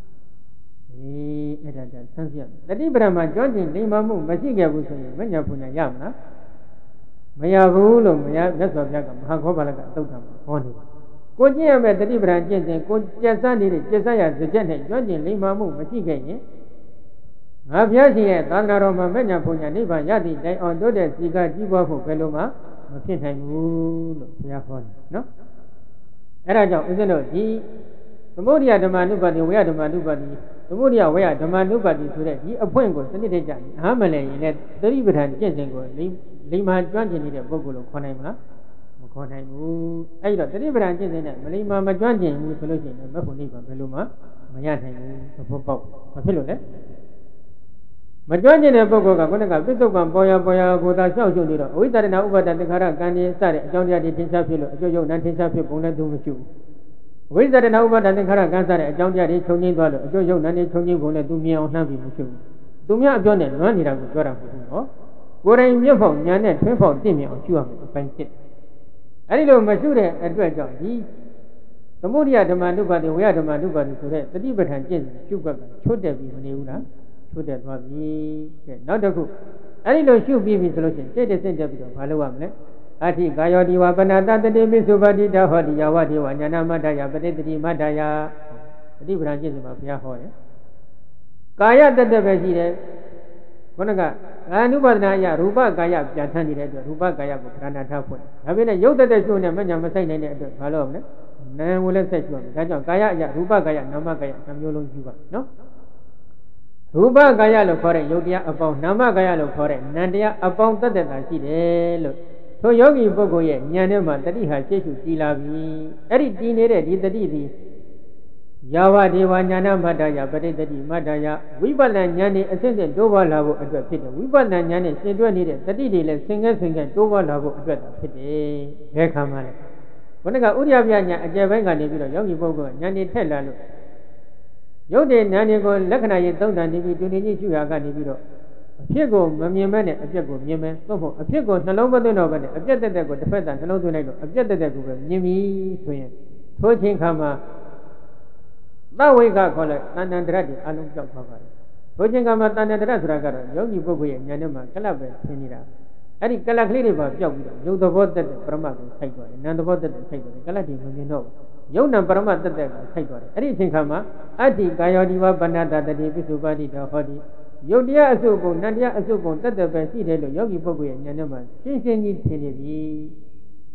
အဲ့ဒါဆန်းပြတတိပဒံမှာကြောကျင်လိမ္မာမှုမရှိခဲ့ဘူးဆိုရင်မညာပူညာရမလားမရဘူးလို့မြတ်စွာဘုရားကမဟာခောပါဠကအတုတ်တာမှာဟောနေတယ်ကိုကျင့်ရမယ့်တတိပဒံကျင့်စဉ်ကိုကျက်စနေတဲ့ကျက်စရစကြက်နဲ့ကြောကျင်လိမ္မာမှုမရှိခဲ့ရင်ငါဘုရားရှင်ရဲ့သာသနာတော်မှာမညာပူညာနိဗ္ဗာန်ရသည့်တိုင်အောင်တိုးတဲ့စီကကြီးပွားဖို့ဘယ်လိုမှမဖြစ်နိုင်ဘူးလို့ဘုရားဟောတယ်နော်အဲ့ဒါကြောင့်ဦးဇင်းတို့ဒီသမုဒိယဓမ္မနုပါတိဝေယဓမ္မနုပါတိသမုဒိယဝေယဓမ္မနုပါတိဆိုတဲ့ဒီအဖွင့်ကိုစနစ်တကျအားမလဲရင်လည်းသတိပဋ္ဌာန်ကျင့်စဉ်ကိုလိမ္မာကျွမ်းကျင်နေတဲ့ပုဂ္ဂိုလ်လို့ခေါ်နိုင်မလားမခေါ်နိုင်ဘူးအဲ့တော့သတိပဋ္ဌာန်ကျင့်စဉ်နဲ့မလိမ္မာမကျွမ်းကျင်ဘူးဆိုလို့ရှိရင်မဖို့နိဗ္ဗာန်ဘယ်လိုမှမရနိုင်ဘူးသဘောပေါက်ဘာဖြစ်လို့လဲမကျွမ်းကျင်တဲ့ပုဂ္ဂိုလ်ကခုနကပိဿုပံပေါ်ရကိုသာရှောက်ရှုနေတော့အဝိဇ္ဇာတနာဥပါဒသင်္ခါရကံဒီစတဲ့အကြောင်းတရားတွေထင်ရှားဖြစ်လို့အကျိုးရုပ်နာထင်ရှားဖြစ်ပုံနဲ့သူမရှိဘူးဝိဇ္ဇာတနာဥပါဒသင်္ခါရကံစားတဲ့အကြောင်းတရားတွေခြုံငိမ့်သွားလို့အကျိုးရုပ်နာနဲ့ခြုံငိမ့်ပုံနဲ့သူမြင်အောင်နှမ်းပြီးမရှိဘူးသူများအပြောနဲ့လွမ်းနေတာကိုပြောတာမဟုတ်ဘူးနော်ကိုယ်တိုင်မြတ်ဖို့ညာနဲ့ထွင်းဖို့သိမြင်အောင်ရှုရမယ်အပိုင်းဖြစ်အဲဒီလိုမရှုတဲ့အတွက်ကြောင့်ဒီသမုဒိယဓမ္မနုပါတိဝေယဓမ္မနုပါတိဆိုတဲ့တတိပဋ္ဌာန်ကျင့်ရှုွက်ကချွတ်တက်ပြီးမနေဘူးလားချွတ်တက်သွားပြီကဲနောက်တစ်ခုအဲဒီလိုရှုပြီးပြီဆိုလို့ရှိရင်စိတ်တက်ပြီးတော့မလုပ်ရမလဲအဋ္ဌိကာယောဒီဝပနာတတတိပိစုပတိတဟောတိယဝတိဝညာနာမတ္တယပတိတတိမတ္တယတတိပဋ္ဌာန်ကျင့်စဉ်မှာဘုရားဟောတယ်ကာယတတ္တပဲရှိတယ်ခုနကအာနုပါဒနာယရူပကာယပြန်ထမ်းနေတဲ့အတွက်ရူပကာယကိုခန္ဓာထားဖွင့်ဒါပေမဲ့ရုပ်တတ်ရှုနဲ့မညာမဆိုင်နိုင်တဲ့အတွက်ဘာလို့မလဲနာမ်ကိုလည်းဆက်ရှုရမယ်ဒါကြောင့်ကာယအယရူပကာယနာမကာယနှမျိုးလုံးရှုပါနော်ရူပကာယလို့ခေါ်တဲ့ယုတ်တရားအပေါင်းနာမကာယလို့ခေါ်တဲ့နံတရားအပေါင်းတတ်တာရှိတယ်လို့ဆိုယောဂီပုဂ္ဂိုလ်ရဲ့ဉာဏ်ထဲမှာတတိဟာရှေ့ရှုတည်လာပြီအဲ့ဒီတည်နေတဲ့ဒီတတိသည်ယာဝဒေဝညာနာမတ္တယပရိတ္တိမတ္တယဝိပဿနာဉာဏ်နဲ့အစစ်စစ်တိုးပွားလာဖို့အတွက်ဖြစ်တယ်ဝိပဿနာဉာဏ်နဲ့ရှင်တွဲနေတဲ့တတိတွေလည်းဆင်ကဲတိုးပွားလာဖို့အတွက်ဖြစ်တယ်ဘယ်ခါမှလဲဘုန်းကဥရိယပြညာအကျယ်ပိုင်းကနေပြီးတော့ယောဂီပုဂ္ဂိုလ်ကဉာဏ်နဲ့ထက်လာလို့ရုပ်တဲ့ဉာဏ်တွေကိုလက္ခဏာရေးသုံးတန်နေပြီးတူနေကြီးရှုရာကနေပြီးတော့အဖြစ်ကိုမမြင်မဲနဲ့အပြက်ကိုမြင်မဲသို့မဟုတ်အဖြစ်ကိုနှလုံးမသွင်းတော့ဘဲနဲ့အပြက်တက်ကိုတစ်ဖက်သာနှလုံးသွင်းလိုက်တော့အပြက်တက်ကိုပဲမြင်ပြီဆိုရင်ထိုချင်းခါမှာသဝိကခေါ်လိုက်တဏ္ဍန္တရတိအလုံးကြောက်သွားပါတယ်ထိုချင်းခါမှာတဏ္ဍန္တရဆိုတာကတော့ယောဂီပုဂ္ဂိုလ်ရဲ့ဉာဏ်ထဲမှာကလပ်ပဲသင်နေတာအဲ့ဒီကလပ်ကလေးတွေပါပျောက်ပြီးတော့ယုတ်သဘောတက်တဲ့ပရမတ်ကိုထိုက်သွားတယ်နံသဘောတက်တဲ့ထိုက်သွားတယ်ကလပ်တွေမမြင်တော့ဘူးယုတ်နံပရမတ်တက်တဲ့ကိုထိုက်သွားတယ်အဲ့ဒီအချိန်ခါမှာအတ္တိကာယောဒီဝပဏ္ဏတတတိပိစုပါတိတော်ဟောတိယုတ်တရားအစုပုံနံတရားအစုပုံတတ်တဲ့ပဲရှိတယ်လို့ယောဂီပုဂ္ဂိုလ်ရဲ့ဉာဏ်ထဲမှာရှင်းရှင်းကြီးထင်နေပြီ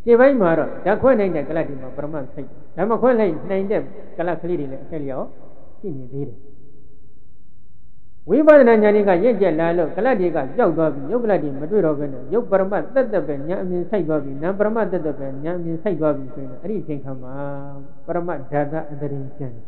ရှင်းပိုင်းမှာတော့ဓာတ်ခွဲနိုင်တဲ့ကလတ်ဒီမှာပရမတ်စိတ်ဓမ္မခွဲလိုက်နိုင်တဲ့ကလတ်ကလေးတွေလည်းအထက်လျောက်ရှိနေသေးတယ်ဝိပဿနာဉာဏ်ကရင့်ကျက်လာလို့ကလတ်တွေကကြောက်သွားပြီးယုတ်ကလတ်တွေမတွေ့တော့ဘဲနဲ့ယုတ်ပရမတ်တက်တက်ပဲဉာဏ်အမြင်ဆိုင်သွားပြီးနာမ်ပရမတ်တက်တက်ပဲဉာဏ်အမြင်ဆိုင်သွားပြီးဆိုရင်အဲ့ဒီအချိန်ခါမှာပရမတ်ဓာတ်အတရင်ကျန်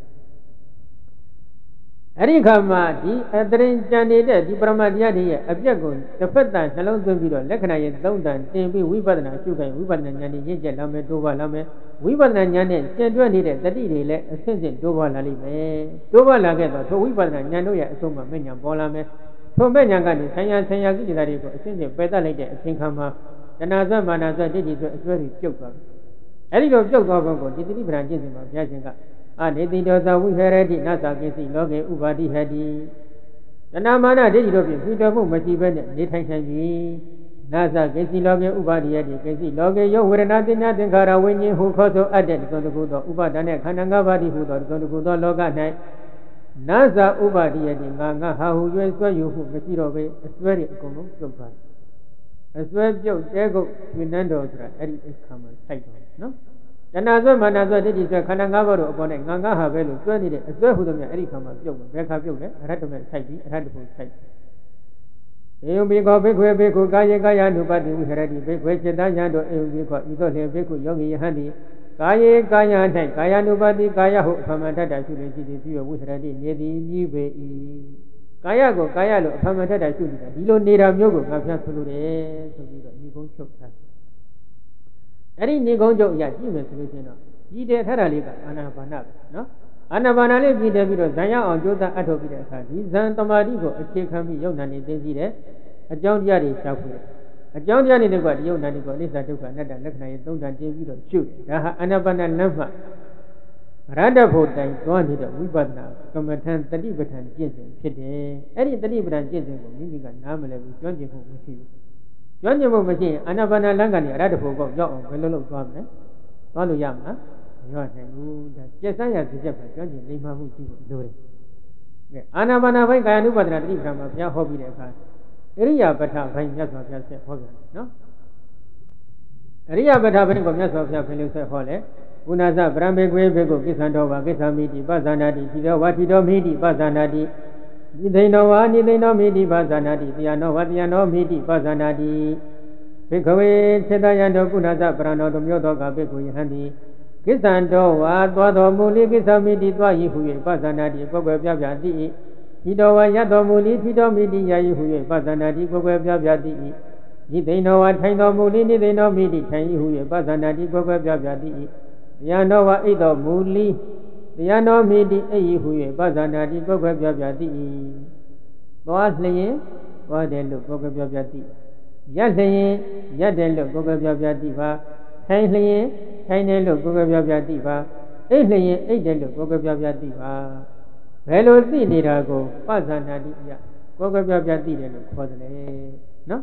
အဲ့ဒီခါမှာဒီအတရင်ကျန်နေတဲ့ဒီပရမတ်တရားတွေရဲ့အပြက်ကိုတစ်ဖက်တန်နှလုံးသွင်းပြီးတော့လက္ခဏာရဲ့သုံးတန်တင်ပြီးဝိပဿနာရှုခိုင်းဝိပဿနာဉာဏ်တွေရင့်ကျက်လာမယ်တိုးပါလာမယ်ဝိပဿနာဉာဏ်နဲ့ကျင့်တွက်နေတဲ့တတိတွေလည်းအစစ်စစ်တိုးပါလာလိမ့်မယ်တိုးပါလာခဲ့တော့ထိုဝိပဿနာဉာဏ်တို့ရဲ့အဆုံးမှာမဲ့ဉာဏ်ပေါ်လာမယ်ထိုမဲ့ဉာဏ်ကနေဆံရကိစ္စတွေကိုအစစ်စစ်ပယ်တတ်လိုက်တဲ့အချိန်ခါမှာတဏှာဇမာနာဇဒိဋ္ဌိဆိုအစွဲတွေပြုတ်သွားတယ်အဲ့ဒီလိုပြုတ်သွားပုံကိုဒီတတိပ္ပံကျင့်စဉ်မှာဘုရားရှင်ကအနေတိတောသဝိဟရတိနသကိစီလောကေဥပါတိဟတိတဏမာနဒိဋ္ဌိတို့ဖြင့်ဖြူတော်မှုမရှိဘဲနဲ့နေထိုင်နိုင်ပြီနသကိစီလောကေဥပါတိဟတိကိစီလောကေယောဝေဒနာသင်္ညာသင်္ခါရဝိညာဉ်ဟုခေါ်ဆိုအပ်တဲ့သုံးတခုသောဥပါဒณะခန္ဓာ၅ပါးတည်းဟုသောသုံးတခုသောလောက၌နသဥပါတိဟတိငါဟာဟုရွယ်ဆွဲယူမှုမရှိတော့ဘဲအစွဲတွေအကုန်လုံးပြုတ်သွားတယ်အစွဲပြုတ်တဲကုတ်တွင်နှန်းတော်ဆိုတာအဲ့ဒီအခါမှာစိုက်တော့နော်တဏှာဆွဲမာနဆွဲဒိဋ္ဌိဆွဲခန္ဓာ၅ပါးတို့အပေါ်နဲ့ငါဟာပဲလို့ဆွဲနေတဲ့အစွဲဟုသမျှအဲ့ဒီခါမှာပြုတ်မယ်ဘယ်ခါပြုတ်လဲအရဟတမေစိုက်ပြီးအရဟတဖို့စိုက်ဧယံဘေခောဘေခွေဘေခုကာယေကာယ ानु ပတိဝိဟရတိဘေခွေจิตဉာဏ်တို့ဧယံဘေခောဤသို့လျှင်ဘေခုယောဂီယဟန်တိကာယေကာယ၌ကာယ ानु ပတိကာယဟုအဖမထတ္တရှုလင်ရှိသည်ပြီးဝိဟရတိနေသည်ကြီးပေ၏ကာယကိုကာယလို့အဖမထတ္တရှုနေတာဒီလိုနေတာမျိုးကိုငါဖျက်ဆိုလိုတယ်ဆိုပြီးတော့ညီကုန်းချုပ်ထားအဲ့ဒီညီကုန်းချုပ်အရာကြည့်မယ်ဆိုလို့ရှိရင်တော့ကြည်တယ်ထတာလေးကအာနာပါနပဲနော်အာနာပါနလေးကြည်တယ်ပြီးတော့ဇံရအောင်ကြိုးစားအထောက်ပြီးတဲ့အခါဒီဇံတမာတိကိုအခြေခံပြီးယုံနာနေသိသိတယ်အကြောင်းတရားတွေရှာဖွေတယ်အကြောင်းတရားတွေတွေကဒီယုံနာတွေကိုအနိစ္စဒုက္ခအနတ္တလက္ခဏာရဲ့သုံးတန်တင်ပြီးတော့ရှုတယ်ဒါဟာအာနာပါနလမ်းမှရတ္တဖို့တိုင်သွားနေတဲ့ဝိပဿနာကမ္မထံတတိပဋ္ဌာန်ကျင့်စဉ်ဖြစ်တယ်အဲ့ဒီတတိပဋ္ဌာန်ကျင့်စဉ်ကိုမိမိကနားမလည်ဘူးကျွမ်းကျင်ဖို့မရှိဘူးကျွမ်းကျင်ဖို့မရှိရင်အာနာပါနလမ်းကနေအရတ္တဖို့ကောက်ရောက်အောင်ဘယ်လိုလုပ်သွားမလဲသွားလို့ရမှာမရနိုင်ဘူးဒါကျက်ဆန်းရစီချက်ပဲကျွမ်းကျင်လိမ္မာမှုရှိဖို့လိုတယ်ကဲအာနာပါနဘိုင်းကာယ ानु ပဒနာတတိပဋ္ဌာန်မှာဘုရားဟောပြီးတဲ့အခါအရိယာပဋ္ဌာန်ဘိုင်းမြတ်စွာဘုရားဆက်ဟောပြန်နော်အရိယာပဋ္ဌာန်ဘိုင်းကိုမြတ်စွာဘုရားဖင်လို့ဆက်ဟောလဲဥနာသဗရမေကွေဘေကိုကိစ္ဆံတော်ဝါကိစ္ဆာမိတိပဇာနာတိဒီတော်ဝါတိတော်မိတိပဇာနာတိနိသိဏောဝါနိသိဏောမိတိပဇာနာတိတရားနောဝါတရားနောမိတိပဇာနာတိဘေခဝေစေတယံတော်ကုဏသဗရဏောတို့မျိုးတော်ကဘေကိုယဟန်တိကိစ္ဆံတော်ဝါသွားတော်မူလိကိစ္ဆာမိတိသွားယိဟု၍ပဇာနာတိကိုယ်ွယ်ပြပြတိဒီတော်ဝါရတော်မူလိဒီတော်မိတိယာယိဟု၍ပဇာနာတိကိုယ်ွယ်ပြပြတိနိသိဏောဝါထိုင်တော်မူလိနိသိဏောမိတိထိုင်ယိဟု၍ပဇာနာတိကိုယ်ွယ်ပြပြတိတရားတော်ဝါအိတ်တော်မူလီတရားတော်မိတိအိယိဟု၍ပဇာနာတိပုဂ္ဂိုလ်ပြပြတိသွားလျင်သွားတယ်လို့ပုဂ္ဂိုလ်ပြပြတိရက်လျင်ရက်တယ်လို့ပုဂ္ဂိုလ်ပြပြတိပါထိုင်လျင်ထိုင်တယ်လို့ပုဂ္ဂိုလ်ပြပြတိပါအိတ်လျင်အိတ်တယ်လို့ပုဂ္ဂိုလ်ပြပြတိပါဘယ်လိုသိနေတာကိုပဇာနာတိယပုဂ္ဂိုလ်ပြပြတိတယ်လို့ခေါ်တယ်နော်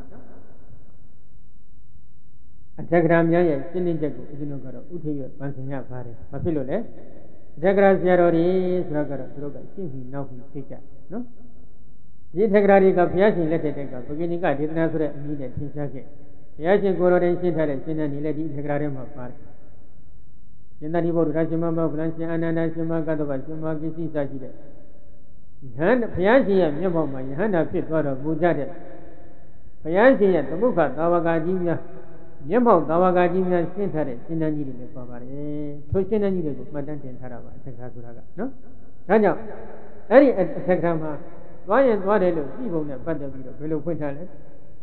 အထက်ကရာများရဲ့ရှင်းလင်းချက်ကိုဦးဇင်းတို့ကတော့ဥထိပ်ရပန်းစင်ရပါတယ်။ဘာဖြစ်လို့လဲ။အထက်ကရာဆရာတော်တွေဆိုတာကတော့သူတို့ကရှင်းပြီးနောက်ပြီးသိကြနော်။ဒီအထက်ကရာတွေကဘုရားရှင်လက်ထက်ကဗဂိနိကဒေသနာဆိုတဲ့အမည်နဲ့သင်ကြားခဲ့။ဘုရားရှင်ကိုယ်တော်တိုင်ရှင်းထားတဲ့ရှင်းတဲ့နေလေဒီအထက်ကရာထဲမှာပါတယ်။ရှင်သာရိပုတ္တရာရှင်မမောကလန်ရှင်အာနန္ဒရှင်မကတ္တဗရှင်မကိစ္စစရှိတဲ့ယဟန်ဘုရားရှင်ရဲ့မျက်မှောက်မှာယဟန္တာဖြစ်သွားတော့ပူကြတဲ့ဘုရားရှင်ရဲ့သမုခသာဝကကြီးများမျက်မှောက်သာဝကကြီးများရှင်းထားတဲ့ရှင်းတန်းကြီးတွေလည်းပါပါတယ်ထိုရှင်းတန်းကြီးတွေကိုမှတ်တမ်းတင်ထားတာပါအထက်ကရာဆိုတာကနော်ဒါကြောင့်အဲ့ဒီအထက်ကရာမှာသွားရင်သွားတယ်လို့ပြည်ပုံနဲ့ပတ်သက်ပြီးတော့ဘယ်လိုဖွင့်ထားလဲ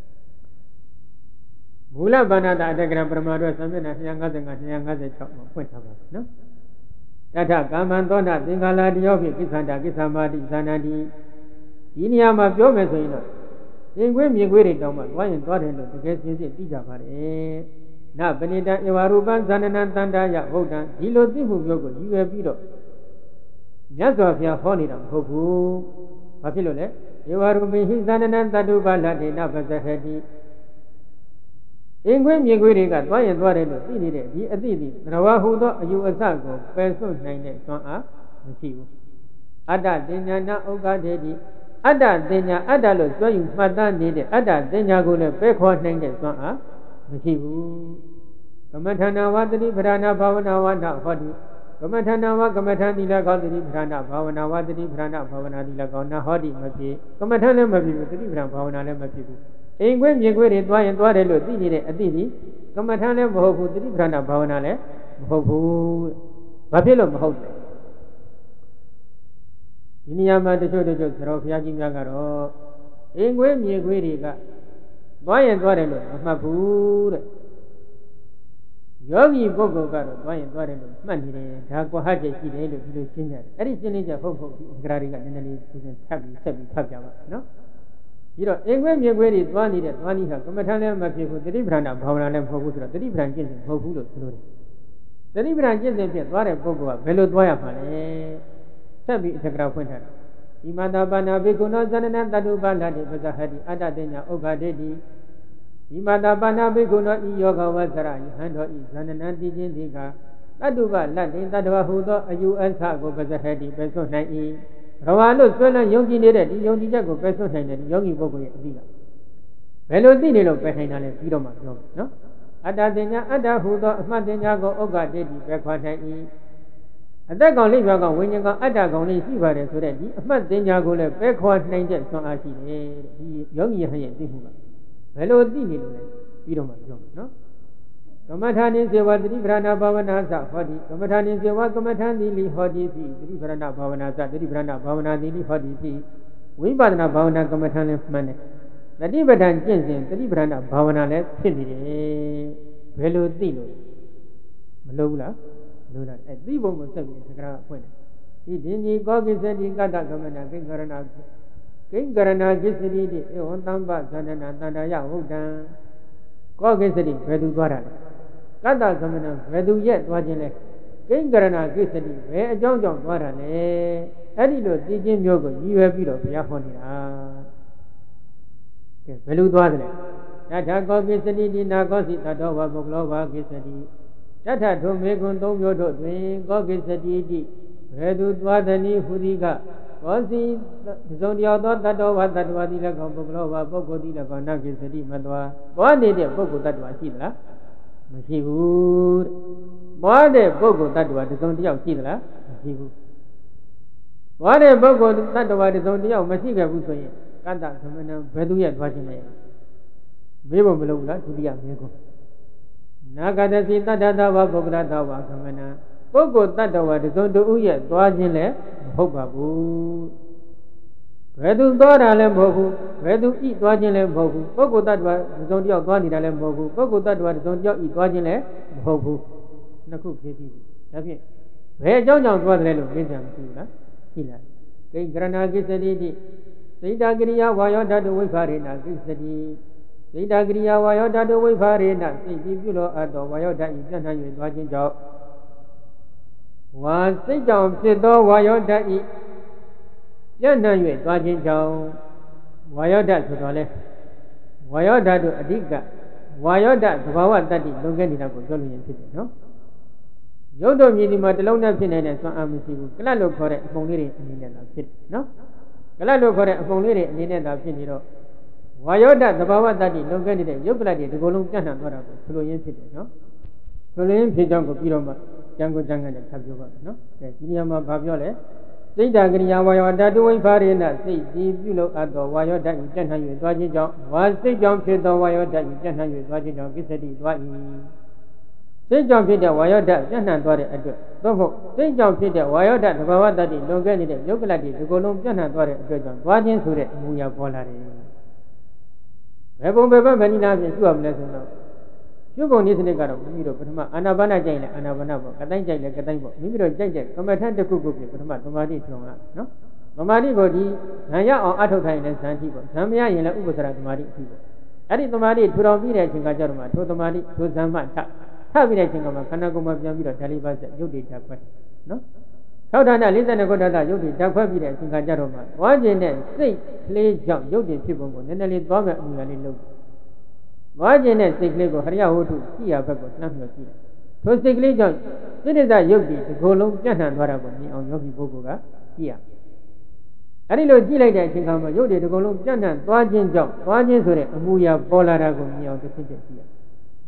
မူလဗန္ဒတာအထက်ကရာပရမတော်သံမျက်နှာ255 256မှာဖွင့်ထားပါတယ်နော်တထကာမံသောတာသင်္ကာလာတယောဖြင့်ကိစ္ဆန္တာကိစ္ဆာမာတိဇာနာတိဒီနေရာမှာပြောမယ်ဆိုရင်တော့ရင်ခွေးမြင်ခွေးတွေတောင်းမှသွားရင်သွားတယ်လို့တကယ်ရှင်းရှင်းသိကြပါတယ်။နပဏိတံဧဝရူပံဇာနနံတန္တာယဗုဒ္ဓံဒီလိုသိမှုမျိုးကိုရည်ရွယ်ပြီးတော့မြတ်စွာဘုရားဟောနေတာမဟုတ်ဘူး။ဘာဖြစ်လို့လဲ။ဧဝရူပိဟိဇာနနံတတုပလတ္တေနပဇဟတိရင်ခွေးမြင်ခွေးတွေကသွားရင်သွားတယ်လို့သိနေတဲ့ဒီအသိသရဝဟူသောအယူအဆကိုပယ်စွန့်နိုင်တဲ့သွမ်းအားမရှိဘူး။အတ္တတင်ညာနာဥက္ကထေတိအတ္တတင်ညာအတ္တလို့ကျွမ်းယူမှတ်သားနေတဲ့အတ္တတင်ညာကိုလည်းပဲခေါ်နိုင်တဲ့သွမ်းအားမရှိဘူးကမ္မထာနာဝတတိပဓာနာဘာဝနာဝနာဟောတိကမ္မထာနာဝကမ္မထာသီလကောတတိပဓာနာဘာဝနာဝတတိပဓာနာဘာဝနာသီလကောနာဟောတိမဖြစ်ကမ္မထာလည်းမဖြစ်ဘူးတတိပဓာဘာဝနာလည်းမဖြစ်ဘူးအိမ်ခွင့်မြင်ခွင့်တွေသွားရင်သွားတယ်လို့သိနေတဲ့အသိဒီကမ္မထာလည်းမဟုတ်ဘူးတတိပဓာနာဘာဝနာလည်းမဟုတ်ဘူးဘာဖြစ်လို့မဟုတ်လဲဒီနေရာမှာတချို့သရောဘုရားကြီးများကတော့အိမ်ခွင့်မြင်ခွင့်တွေကသွားရင်သွားတယ်လို့မမှတ်ဘူးတဲ့ယောဂီပုဂ္ဂိုလ်ကတော့သွားရင်သွားတယ်လို့မှတ်နေတယ်ဒါကွာဟချက်ရှိတယ်လို့ဒီလိုရှင်းကြတယ်အဲ့ဒီရှင်းလင်းချက်ဟုတ်ဒီအဂရာတွေကနည်းနည်းလေးသူစဉ်ထပ်ပြီးဆက်ပြီးဖတ်ပြပါနော်ပြီးတော့အိမ်ခွင့်မြင်ခွင့်တွေသွားနေတဲ့သွားနည်းဟာကမ္မထာလည်းမဖြစ်ဘူးတတိပဌာန်ဘာဝနာလည်းမဟုတ်ဘူးဆိုတော့တတိပဌာန်ကျင့်စဉ်မဟုတ်ဘူးလို့ဆိုလို့တယ်တတိပဌာန်ကျင့်စဉ်ဖြင့်သွားတဲ့ပုဂ္ဂိုလ်ကဘယ်လိုသွားရမှာလဲဆက်ပြီးအဂရာဖွင့်ထားတယ်ဣမတာပါဏဘိက္ခုနောဇနနတတုပါဠတိပဇဟတိအတ္တတေညာဥက္ခဒေတိဣမတာပါဏဘိက္ခုနောဤယောဂဝဆရယဟန်တော်ဤဇနနတိခြင်းတိကတတုပလတ္တိတတ္တဝဟုသောအယူအဆကိုပဇဟတိပဲစွန့်နိုင်၏ဘဝလို့ဆွဲလန်းယုံကြည်နေတဲ့ဒီယုံကြည်ချက်ကိုပဲစွန့်နိုင်တဲ့ဒီယောဂီပုဂ္ဂိုလ်ရဲ့အသိကဘယ်လိုသိနေလို့ပဲနိုင်တာလဲပြီးတော့မှပြောမယ်နော်အတ္တတေညာအတ္တဟုသောအမှတ်တေညာကိုဥက္ခဒေတိပဲခွာနိုင်၏အသက်ကောင်လေးပြောကောင်ဝိညာဉ်ကောင်အတ္တကောင်လေးရှိပါတယ်ဆိုတဲ့ဒီအမှတ်တင်ညာကိုလည်းပဲခွာနိုင်တဲ့ဆွမ်းအားရှိတယ်ဒီယောဂီရဲ့သိမှုကဘယ်လိုသိနေလို့လဲပြီးတော့မှပြောမယ်နော်ကမ္မထာနိစေဝတတိပဌာနာဘာဝနာသဟောတိကမ္မထာနိစေဝကမ္မထာသီလိဟောတိပိတတိပဌာနာဘာဝနာသတတိပဌာနာဘာဝနာသီလိဟောတိပိဝိပဿနာဘာဝနာကမ္မထာလည်းမှန်တယ်တတိပဌာန်ကျင့်စဉ်တတိပဌာနာဘာဝနာလည်းဖြစ်နေတယ်ဘယ်လိုသိလို့မလို့ဘူးလားလို့လားအဲသိဖို့မဆက်ပြီးသက္ကရာဖွင့်တယ်ဒီဒင်းကြီးကောကိစ္စတိကတ္တကမနာကိင်္ဂရဏကိစ္စတိတိဧဝံတမ္ပသန္တနာတန္တယဟုတ်တံကောကိစ္စတိဘယ်သူသွားတာလဲကတ္တကမနာဘယ်သူရဲ့သွားခြင်းလဲကိင်္ဂရဏကိစ္စတိဘယ်အကြောင်းကြောင့်သွားတာလဲအဲ့ဒီလိုသိခြင်းမျိုးကိုရည်ရွယ်ပြီးတော့ဘုရားဟောနေတာကဲဘယ်လိုသွားတယ်လဲတထာကောကိစ္စတိဒီနာကောစီတတောဝပုဂ္ဂလောဝကိစ္စတိတထထုံမေကွန်သုံးမျိုးတို့တွင်ကောကိစ္စတိတိဘယ်သူသွားသည်နည်းဟူသည်ကကောစီသုံးတယောက်သောတတ္တဝါတတ္တဝါတိလည်းကောပုဂ္ဂလောဝပုဂ္ဂိုလ်တိလည်းကောနကိစ္စတိမသွားနေတဲ့ပုဂ္ဂိုလ်တတ္တဝါရှိသလားမရှိဘူးသွားတဲ့ပုဂ္ဂိုလ်တ attva တစ်စုံတစ်ယောက်ရှိသလားမရှိဘူးသွားတဲ့ပုဂ္ဂိုလ်တ attva တစ်စုံတစ်ယောက်မရှိခဲ့ဘူးဆိုရင်ကတ္တသမဏဘယ်သူရဲ့သွားခြင်းလဲမေးဖို့မလိုဘူးလားဒုတိယမေးခွန်းနာဂတစီတတ္တသဝပုဂ္ဂလသဝသမဏပုဂ္ဂိုလ်တ attva တစ်စုံတစ်ဦးရဲ့သွားခြင်းလည်းမဟုတ်ပါဘူးဘယ်သူသွားတာလည်းမဟုတ်ဘူးဘယ်သူဤသွားခြင်းလည်းမဟုတ်ဘူးပုဂ္ဂိုလ်တ attva တစ်စုံတစ်ယောက်သွားနေတာလည်းမဟုတ်ဘူးပုဂ္ဂိုလ်တ attva တစ်စုံတစ်ယောက်ဤသွားခြင်းလည်းမဟုတ်ဘူးနှစ်ခုဖြည့်ပြီးဒါဖြင့်ဘယ်အကြောင်းကြောင့်သွားတယ်လို့သိကြမရှိဘူးလားရှိလားကိဉ္ကရဏကိစ္စတိတိသိတ္တကရိယာဝါယောဓာတုဝိဖာရေနကိစ္စတိသိတ္တကရိယာဝါယောဓာတုဝိဖာရေနစိတ်ပြီးပြုလို့အပ်သောဝါယောဓာတ်ဤပြန့်နှံ့၍သွားခြင်းကြောင့်ဝါစိတ်ကြောင့်ဖြစ်သောဝါယောဓာတ်ဤပြန့်နှံ့၍သွားခြင်းကြောင့်ဝါယောဓာတ်ဆိုတော့လေဝါယောဓာတ်တို့အဓိကဝါယောဓာတ်သဘာဝတ္တိလုံခဲ့နေတာကိုပြောလို့ရင်ဖြစ်တယ်နော်ရုပ်တော်မြည်ဒီမှာတလုံးနဲ့ဖြစ်နေတဲ့စွမ်းအားမရှိဘူးကလတ်လို့ခေါ်တဲ့အပုံလေးတွေအနေနဲ့သာဖြစ်နော်ကလတ်လို့ခေါ်တဲ့အပုံလေးတွေအနေနဲ့သာဖြစ်နေတော့ဝါယောဓာတ်သဘာဝတ္တိလုံခဲ့နေတဲ့ရုပ်ကလတ်တွေဒီကိုယ်လုံးပြန့်နှံ့သွားတာကိုဆိုလိုရင်းဖြစ်တယ်နော်ဆိုလိုရင်းဖြစ်ကြောင်းကိုပြီးတော့မှကျမ်းကိုကျမ်းကနေထပ်ပြောပါမယ်နော်ကဲဒီနေရာမှာဘာပြောလဲစိတ်တကရိယာဝါယောဓာတုဝိဖာရေနစိတ်ဒီပြုလို့အပ်သောဝါယောဓာတ်ဤပြန့်နှံ့၍သွားခြင်းကြောင့်ဝါစိတ်ကြောင့်ဖြစ်သောဝါယောဓာတ်ဤပြန့်နှံ့၍သွားခြင်းကြောင့်ကိစ္စတိသွား၏စိတ်ကြောင့်ဖြစ်တဲ့ဝါယောဓာတ်ပြန့်နှံ့သွားတဲ့အတွက်သို့မဟုတ်စိတ်ကြောင့်ဖြစ်တဲ့ဝါယောဓာတ်သဘာဝတ္တိလွန်ခဲ့နေတဲ့ယုတ်ကလတ်တွေဒီကိုယ်လုံးပြန့်နှံ့သွားတဲ့အတွက်ကြောင့်သွားခြင်းဆိုတဲ့အမူအရာပေါ်လာတယ်ဘယ်ပုံဘယ်ဘက်မနိနာဖြင့်ရှုရမလဲဆိုတော့ရှုပုံနည်းစနစ်ကတော့မိမိတို့ပထမအာနာပါနကြိုက်လဲအာနာပါနပေါ့ကတိုင်းကြိုက်လဲကတိုင်းပေါ့မိမိတို့ကြိုက်တဲ့ကမ္မထတစ်ခုခုဖြင့်ပထမသမာဓိထွန်းလာနော်သမာဓိကိုဒီဉာဏ်ရအောင်အထုတ်ထိုင်လဲဇန်တိပေါ့ဇန်မရရင်လည်းဥပ္ပစရသမာဓိအဖြစ်ပေါ့အဲ့ဒီသမာဓိထူထောင်ပြီးတဲ့အချိန်ကကြတော့မှထိုသမာဓိထိုဇန်မှထပြီးတဲ့အချိန်ကမှခန္ဓာကိုယ်မှာပြန်ပြီးတော့ဓာလိပါဆက်ရုပ်တည်ဓာတ်ခွဲနော်ထောက်ထာဏ42ခုဓာတ်ရုပ်တည်ဓာတ်ခွဲပြီးတဲ့အချိန်ကကြတော့မှသွားခြင်းနဲ့စိတ်ကလေးကြောင့်ရုပ်တည်ဖြစ်ပုံကိုနည်းနည်းလေးသွားမဲ့အမှုရာလေးလုပ်သွားခြင်းနဲ့စိတ်ကလေးကိုဟရိယဝတ္ထုရှိရဘက်ကိုနှမ်းမြော်ကြည့်တယ်ထိုစိတ်ကလေးကြောင့်စိတ္တရုပ်တည်ဒီကိုယ်လုံးပြန့်နှံ့သွားတာကိုမြင်အောင်ယောဂီပုဂ္ဂိုလ်ကကြည့်ရအဲ့ဒီလိုကြည့်လိုက်တဲ့အချိန်ကမှရုပ်တည်ဒီကိုယ်လုံးပြန့်နှံ့သွားခြင်းကြောင့်သွားခြင်းဆိုတဲ့အမူအရာပေါ်လာတာကိုမြင်အောင်တစ်ချက်ချက်ကြည့်ရ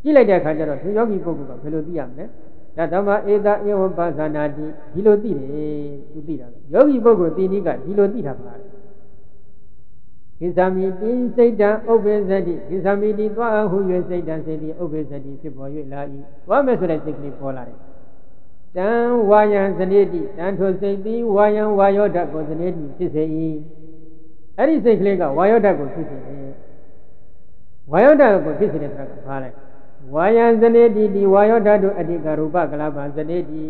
ကြည့်လိုက်တဲ့အခါကျတော့သူယောဂီပုဂ္ဂိုလ်ကဘယ်လိုသိရမလဲဒါဓမ္မဧသာဧဝံပါဇာနာတိဒီလိုသိတယ်သူသိတာယောဂီပုဂ္ဂိုလ်သိနည်းကဒီလိုသိတာပါကိသမိတိစိတ်တံဥပ္ပေသတိကိသမိတိသွားဟု၍စိတ်တံစိတ်တိဥပ္ပေသတိဖြစ်ပေါ်၍လာ၏သွားမယ်ဆိုတဲ့စိတ်ကလေးပေါ်လာတယ်တံဝါယံဇနေတိတံထိုစိတ်သည်ဝါယံဝါယောဓာတ်ကိုဇနေတိဖြစ်စေ၏အဲ့ဒီစိတ်ကလေးကဝါယောဓာတ်ကိုဖြစ်စေတယ်ဝါယောဓာတ်ကိုဖြစ်စေတယ်ဆိုတာကဘာလဲဝါယံဇနေတိဒီဝါယောဓာတ်တို့အတ္တိကရူပကလပံဇနေတိ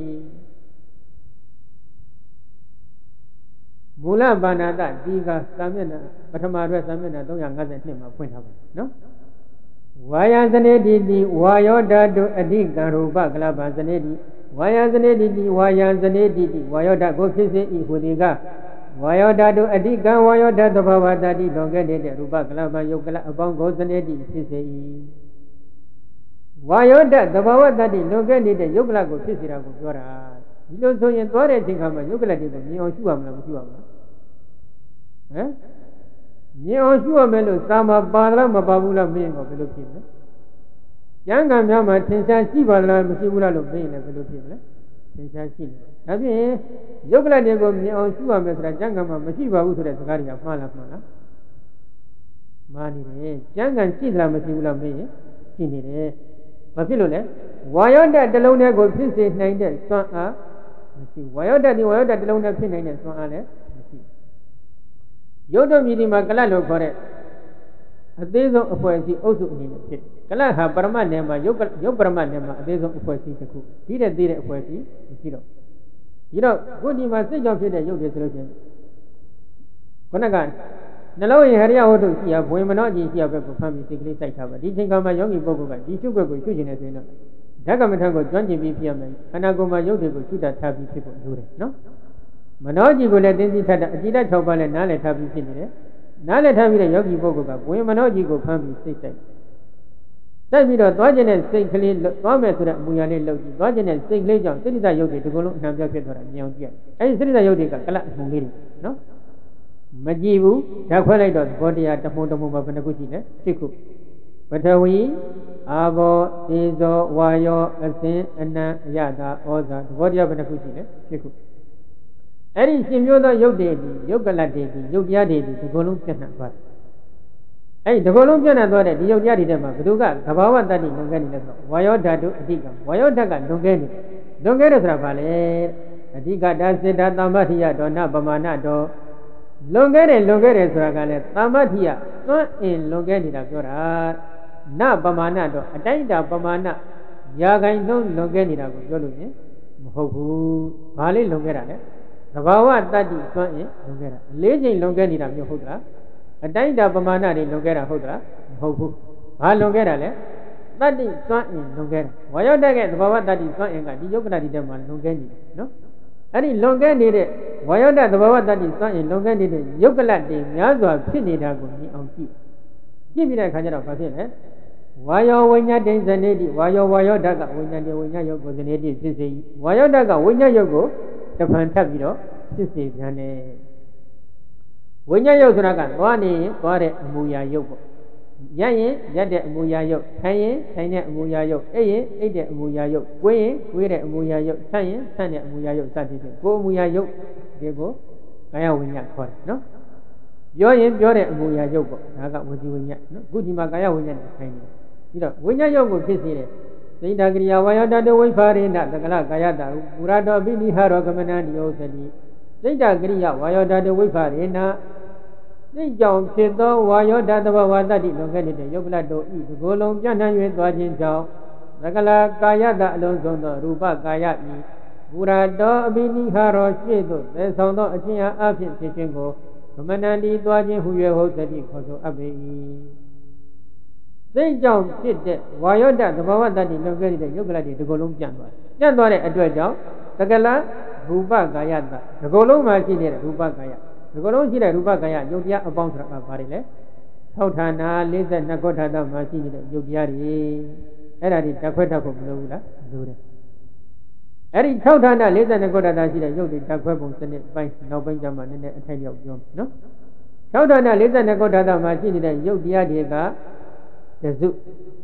မူလဘာနာတဒီကသာမျက်နှာပထမရွက်သာမျက်နှာ352မှာဖွင့်ထားပါနော်ဝါယံဇနေတိဒီဝါယောဓာတ်တို့အတ္တိကရူပကလပံဇနေတိဝါယံဇနေတိဒီဝါယံဇနေတိဒီဝါယောဓာတ်ကိုဖြစ်စေ၏ဟူသည်ကဝါယောဓာတ်တို့အတ္တိကံဝါယောဓာတ်သဘာဝတတိလွန်ခဲ့တဲ့ရူပကလပံယုတ်ကလအပေါင်းကိုဇနေတိဖြစ်စေ၏ဝါယောဓာတ်သဘာဝတတိလွန်ခဲ့တဲ့ယုတ်ကလကိုဖြစ်စေတာကိုပြောတာဒီလိုဆိုရင်သွားတဲ့အချိန်ခါမှာယုတ်ကလတွေကိုမြင်အောင်ရှုရမလားမရှုရဘူးလားဟမ်မြင်အောင်ရှုရမယ်လို့သာမပါလားမပါဘူးလားမင်းကဘယ်လိုဖြစ်မလဲကျမ်းဂန်များမှာသင်္ချာရှိပါလားမရှိဘူးလားလို့မင်းလည်းဘယ်လိုဖြစ်မလဲသင်္ချာရှိတယ်ဒါဖြင့်ယုတ်ကလတွေကိုမြင်အောင်ရှုရမယ်ဆိုတာကျမ်းဂန်မှာမရှိပါဘူးဆိုတဲ့စကားတွေကမှားလားမှားလားမှားနေတယ်ကျမ်းဂန်ရှိသလားမရှိဘူးလားမင်းရှိနေတယ်ဘာဖြစ်လို့လဲဝါယောဓာတ်တစ်လုံးတည်းကိုဖြစ်စေနိုင်တဲ့စွမ်းအားမရှိဝါယောဓာတ်ဒီဝါယောဓာတ်တစ်လုံးတည်းဖြစ်နိုင်တဲ့စွမ်းအားလည်းမရှိယုတ်တော်မြည်ဒီမှာကလတ်လို့ခေါ်တဲ့အသေးဆုံးအဖွဲ့အစည်းအုပ်စုအနေနဲ့ဖြစ်ကလတ်ဟာပရမတ်နယ်မှာယုတ်ပရမတ်နယ်မှာအသေးဆုံးအဖွဲ့အစည်းတစ်ခုဒီတဲ့သေးတဲ့အဖွဲ့အစည်းမရှိတော့ဒီတော့ခုဒီမှာစိတ်ကြောင့်ဖြစ်တဲ့ယုတ်တွေဆိုလို့ရှိရင်ခုနကနှလုံးရင်ဟရိယဝတ္ထုရှိရဘဝင်မနောအကျင့်ရှိရဘက်ကိုဖမ်းပြီးစိတ်ကလေးစိုက်ထားပါဒီချိန်ကမှယောဂီပုဂ္ဂိုလ်ကဒီရှုွက်ကိုရှုကျင်နေဆိုရင်တော့ဓကမထံကိုကျွမ်းကျင်ပြီးပြရမယ်ခန္ဓာကိုယ်မှာယုတ်တွေကိုရှုတာထားပြီးဖြစ်ဖို့လိုတယ်နော်မနောကြည်ကိုလည်းသိသိထက်တာအကြည်ဓာတ်6ပါးလည်းနားလည်ထားပြီးဖြစ်နေတယ်နားလည်ထားပြီးတဲ့ယောဂီပုဂ္ဂိုလ်ကဘဝင်မနောကြည်ကိုဖမ်းပြီးစိတ်စိုက်တိုက်ပြီးတော့သွားကျင်တဲ့စိတ်ကလေးသွားမယ်ဆိုတဲ့အမူအရာလေးလှုပ်ကြည့်သွားကျင်တဲ့စိတ်ကလေးကြောင့်စိတ္တယုတ်တွေဒီကုလုံးအနှံပြောက်ဖြစ်သွားတာမြင်အောင်ကြည့်ရအဲဒီစိတ္တယုတ်တွေကကလတ်အမှုလေးတွေနော်မကြည့်ဘူးဓာတ်ခွဲလိုက်တော့သဘောတရားတမှုတမှုမှာဘယ်နှခုရှိလဲ7ခုပထဝီအာဘောသေဇောဝါယောအစင်အနံအယတာဩဇာသဘောတရားဘယ်နှခုရှိလဲ7ခုအဲ့ဒီရှင်မျိုးသောယုတ်တွေဒီယုတ်ကလတ်တွေဒီယုတ်တရားတွေဒီဒီကုလုံးပြတ်နှံ့သွားတယ်အဲ့ဒီဒီကုလုံးပြတ်နှံ့သွားတဲ့ဒီယုတ်တရားတွေထဲမှာဘယ်သူကသဘာဝတ္တိလွန်ခဲ့နေလဲဆိုတော့ဝါယောဓာတုအဓိကဝါယောဓာတ်ကလွန်ခဲ့နေလွန်ခဲ့တယ်ဆိုတာဘာလဲအဓိကဒါစေတသမ္ပတိယဒေါနပမာဏဒေါလွန်ခဲ့တယ်ဆိုတာကလည်းသမ္ပတိယသွန်းအင်လွန်ခဲ့နေတာပြောတာနပမာဏတော့အတိုင်းတာပမာဏရာခိုင်နှုန်းလွန်ခဲ့နေတာကိုပြောလို့ရင်မဟုတ်ဘူးဘာလေးလွန်ခဲ့တာလဲသဘာဝတတ္တိသွန်းအင်လွန်ခဲ့တာအလေးချိန်လွန်ခဲ့နေတာမျိုးဟုတ်လားအတိုင်းတာပမာဏတွေလွန်ခဲ့တာဟုတ်လားမဟုတ်ဘူးဘာလွန်ခဲ့တာလဲတတ္တိသွန်းအင်လွန်ခဲ့တာဝါယောတက်ကသဘာဝတတ္တိသွန်းအင်ကဒီယုတ်ကနာတိထဲမှာလွန်ခဲ့နေတယ်နော်အဲ့ဒီလွန်ခဲ့နေတဲ့ဝါယောတသဘာဝတတ္တိသွန်းအင်လွန်ခဲ့နေတဲ့ယုတ်ကလတ်တွေများစွာဖြစ်နေတာကိုမြင်အောင်ကြည့်ပြီးတဲ့အခါကျတော့ဘာဖြစ်လဲဝါယောဝိညာတိဇနေတိဝါယောဓာတ်ကဝိညာတိဝိညာယုတ်ကိုဇနေတိဖြစ်စေဝါယောဓာတ်ကဝိညာယုတ်ကိုတဖန်ထပ်ပြီးတော့ဖြစ်စေပြန်တယ်ဝိညာယုတ်ဆိုတာကသွားနေရင်သွားတဲ့အမူအရာယုတ်ပေါ့ရက်ရင်ရက်တဲ့အမူအရာယုတ်ထိုင်ရင်ထိုင်တဲ့အမူအရာယုတ်အိပ်ရင်အိပ်တဲ့အမူအရာယုတ်ကိုယ်ရင်ကိုယ်တဲ့အမူအရာယုတ်ဆန့်ရင်ဆန့်တဲ့အမူအရာယုတ်စသဖြင့်ကိုယ်အမူအရာယုတ်ဒီကိုကာယဝိညာဉ်ခေါ်တယ်နော်ပြောရင်ပြောတဲ့အမူအရာယုတ်ပေါ့ဒါကဝစီဝိညာဉ်နော်အခုဒီမှာကာယဝိညာဉ်နဲ့ထိုင်နေပြီးတော့ဝိညာဉ်ယုတ်ကိုဖြစ်စေတဲ့စိတ်တကရိယာဝါယောတတဝိဖာရိဏသကလကာယတာပူရတောပိနိဟရောကမနံဒီဥစ္စတိစိတ်တကရိယာဝါယောတတဝိဖာရိဏစိတ်ကြောင့်ဖြစ်သောဝါယောဓာတ်သဘာဝတတ္တိလွန်ခဲ့တဲ့ယုတ်ကလတ်တို့ဤဒီကိုယ်လုံးပြန့်နှံ့၍သွားခြင်းကြောင့်သကလကာယတာအလုံးစုံသောရူပကာယဤပူရတောအပိနိဟရောရှေ့သို့သေဆောင်သောအခြင်းအားဖြင့်ဖြစ်ခြင်းကိုကမနံဒီသွားခြင်းဟူ၍ဟုတ်သတိခေါ်ဆိုအပ်ပေ၏စိတ်ကြောင့်ဖြစ်တဲ့ဝါယောဓာတ်သဘာဝတတ္တိလွန်ခဲ့တဲ့ယုတ်ကလတ်တွေဒီကိုယ်လုံးပြန့်သွားတဲ့အတွက်ကြောင့်သကလရူပကာယတာဒီကိုယ်လုံးမှာရှိနေတဲ့ရူပကာယဒီကလုံးရှိတဲ့ရူပကာယယုတ်တရားအပေါင်းဆိုတာကဘာတွေလဲ6ဌာန42ခုဌာနမှာရှိနေတဲ့ယုတ်တရားတွေအဲ့ဒါတွေတက်ခွက်တက်ဖို့မလိုဘူးလားလိုတယ်အဲ့ဒီ6ဌာန42ခုဌာနရှိတဲ့ယုတ်တွေတက်ခွက်ပုံစနစ်ပိုင်းနောက်ပိုင်းကျမှနည်းနည်းအထိုက်ရောက်ပြောနော်6ဌာန42ခုဌာနမှာရှိနေတဲ့ယုတ်တရားတွေကတစု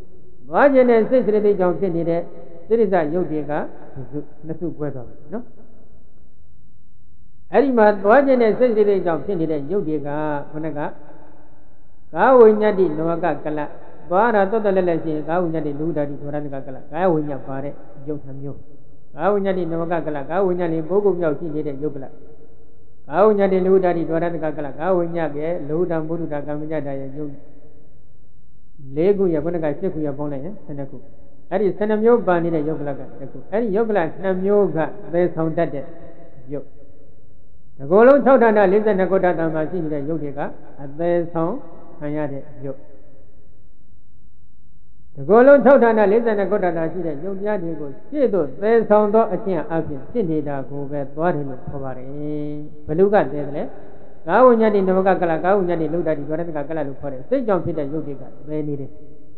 သွားခြင်းနဲ့စိတ်စိတ္တိကြောင့်ဖြစ်နေတဲ့သစ္စာရုပ်တွေကနှစ်စုကွဲသွားပြီနော်အဲ့ဒီမှာသွားခြင်းနဲ့စိတ်စိတ္တိကြောင့်ဖြစ်နေတဲ့ရုပ်တွေကခொနကကာဝိညာတိနဝကကလသွားတာတော်တော်လက်လက်ရှိရင်ကာဝိညာတိလူဓာတိဒွါရတကကလကာဝိညာပါတဲ့ရုပ်နှမျိုးကာဝိညာတိနဝကကလကာဝိညာတိဘိုးကုမြောက်ရှိနေတဲ့ရုပ်ကလကာဝိညာတိလူဓာတိဒွါရတကကလကာဝိညာကေလူဓာမုဒ္ဒတာကမ္မညတာရဲ့ရုပ်၄ခုရခொနက၈ခုရပေါင်းလိုက်ရင်12ခုအဲ့ဒီ12မျိုးပါနေတဲ့ရုပ်ကလကတစ်ခုအဲ့ဒီရုပ်ကလ2မျိုးကသေဆောင်တတ်တဲ့ရုပ်ဒီကိုယ်လုံး6ဌာန42ခုဌာနမှာရှိနေတဲ့ရုပ်တွေကအသေးဆောင်ခံရတဲ့ရုပ်ဒီကိုယ်လုံး6ဌာန42ခုဌာနရှိတဲ့ရုပ်တရားတွေကိုရှေ့သို့သေဆောင်သောအကျင့်အပြင်ဖြစ်နေတာကိုပဲသွားတယ်လို့ခေါ်ပါတယ်ဘယ်လိုကသေတယ်လဲကာဝဉ္ဇတိနမကကလကာဝဉ္ဇတိလုဒ္ဒတိဒွါရတကကလလို့ခေါ်တယ်စိတ်ကြောင့်ဖြစ်တဲ့ရုပ်တွေကသေနေတယ်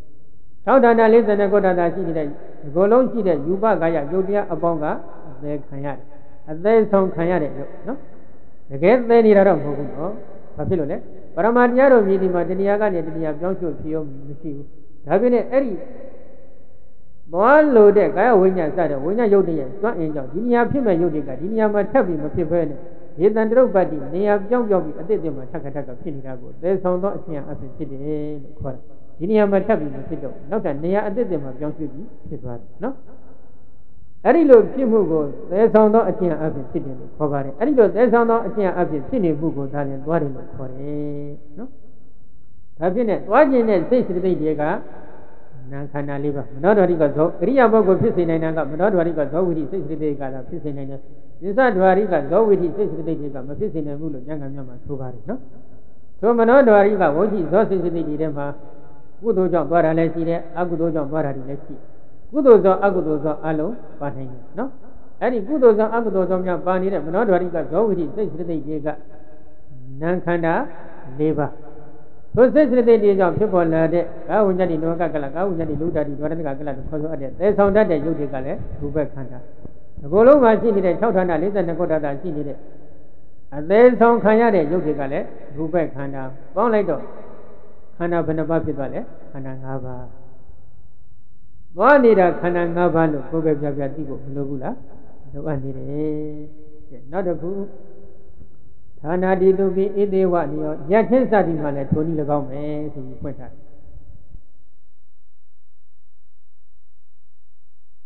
6ဌာန42ခုဌာနရှိနေတဲ့ဒီကိုယ်လုံးရှိတဲ့ယူပကာယရုပ်တရားအပေါင်းကအသေခံရတယ်အသေးဆောင်ခံရတဲ့ရုပ်နော်တကယ်သေနေတာတော့မဟုတ်ဘူးနော်ဘာဖြစ်လို့လဲပရမတရားတော်မြည်ဒီမှာတရားကနေတရားပြောင်းရွှေ့ဖြစ်ရောမရှိဘူးဒါပြင်နဲ့အဲ့ဒီသွားလို့တဲ့ကာယဝိညာဉ်စတဲ့ဝိညာဉ်ရုပ်တည်းရဲ့စွမ်းအင်ကြောင့်ဒီနေရာဖြစ်မဲ့ရုပ်တွေကဒီနေရာမှာထပ်ပြီးမဖြစ်ဘဲနဲ့ဒေသန္တရုပ်ပတ်တိနေရာပြောင်းပြီးအတိတ်တွေမှာထပ်ခါဖြစ်နေတာကိုသေဆောင်သောအခြင်းအဖြစ်ဖြစ်တယ်လို့ခေါ်တယ်ဒီနေရာမှာထပ်ပြီးမဖြစ်တော့နောက်ထပ်နေရာအတိတ်တွေမှာပြောင်းရွှေ့ပြီးဖြစ်သွားတယ်နော်အဲ့ဒီလိုဖြစ်မှုကိုသေဆောင်သောအခြင်းအဖြစ်ဖြစ်တယ်လို့ခေါ်ပါတယ်အဲ့ဒီလိုသေဆောင်သောအခြင်းအဖြစ်ဖြစ်နေမှုကိုဒါလည်းသွားတယ်လို့ခေါ်တယ်နော်ဒါဖြစ်နေသွားခြင်းနဲ့စိတ်စိတ္တိတွေကနာခန္ဓာ၄ပါးမနောဓာရိကဇောအရိယာပုဂ္ဂိုလ်ဖြစ်စေနိုင်တာကမနောဓာရိကဇောဝိတိစိတ်စိတ္တိကသာဖြစ်စေနိုင်တယ်သစ္စာဓာရိကဇောဝိတိစိတ်စိတ္တိတွေကမဖြစ်စေနိုင်ဘူးလို့ဉာဏ်ကမြတ်မှာဆိုပါတယ်နော်ဆိုမနောဓာရိကဝိတိဇောစိတ်စိတ္တိတွေထဲမှာကုသိုလ်ကြောင့်သွားတာလည်းရှိတယ်အကုသိုလ်ကြောင့်သွားတာလည်းရှိကုသိုလ်ဇောအကုသိုလ်ဇောအလုံးပါနိုင်တယ်နော်အဲ့ဒီကုသိုလ်ဇောအကုသိုလ်ဇောများပါနေတဲ့မနောဓာရိကဇောဝိတိစိတ်စိတ္တိတွေကနာခန္ဓာ၄ပါးထိုစိတ်စိတ္တိတွေကြောင့်ဖြစ်ပေါ်လာတဲ့ကာဝဉ္ဇတိနဝကကလကာဝဉ္ဇတိလုဒ္ဒတိဒွါရတကကလလို့ခေါ်ဆိုအပ်တဲ့သေဆောင်တတ်တဲ့ရုပ်တွေကလည်းရူပခန္ဓာဒီကိုယ်လုံးမှာရှိနေတဲ့6ဌာန42ခုဌာနရှိနေတဲ့အသေးဆောင်ခံရတဲ့ရုပ်တွေကလည်းရူပခန္ဓာပေါင်းလိုက်တော့ခန္ဓာဘယ်နှပါးဖြစ်သွားလဲခန္ဓာ5ပါးသွားနေတာခန္ဓာ5ပါးလို့ကိုယ်ပဲပြပြသိဖို့မလိုဘူးလားလိုအပ်နေတယ်နောက်တစ်ခုဌာနာတိတုပိဣတိဝနိယောယချင်းစသည်မှာလည်းထိုနည်း၎င်းပဲဆိုပြီးဖွင့်ထားတယ်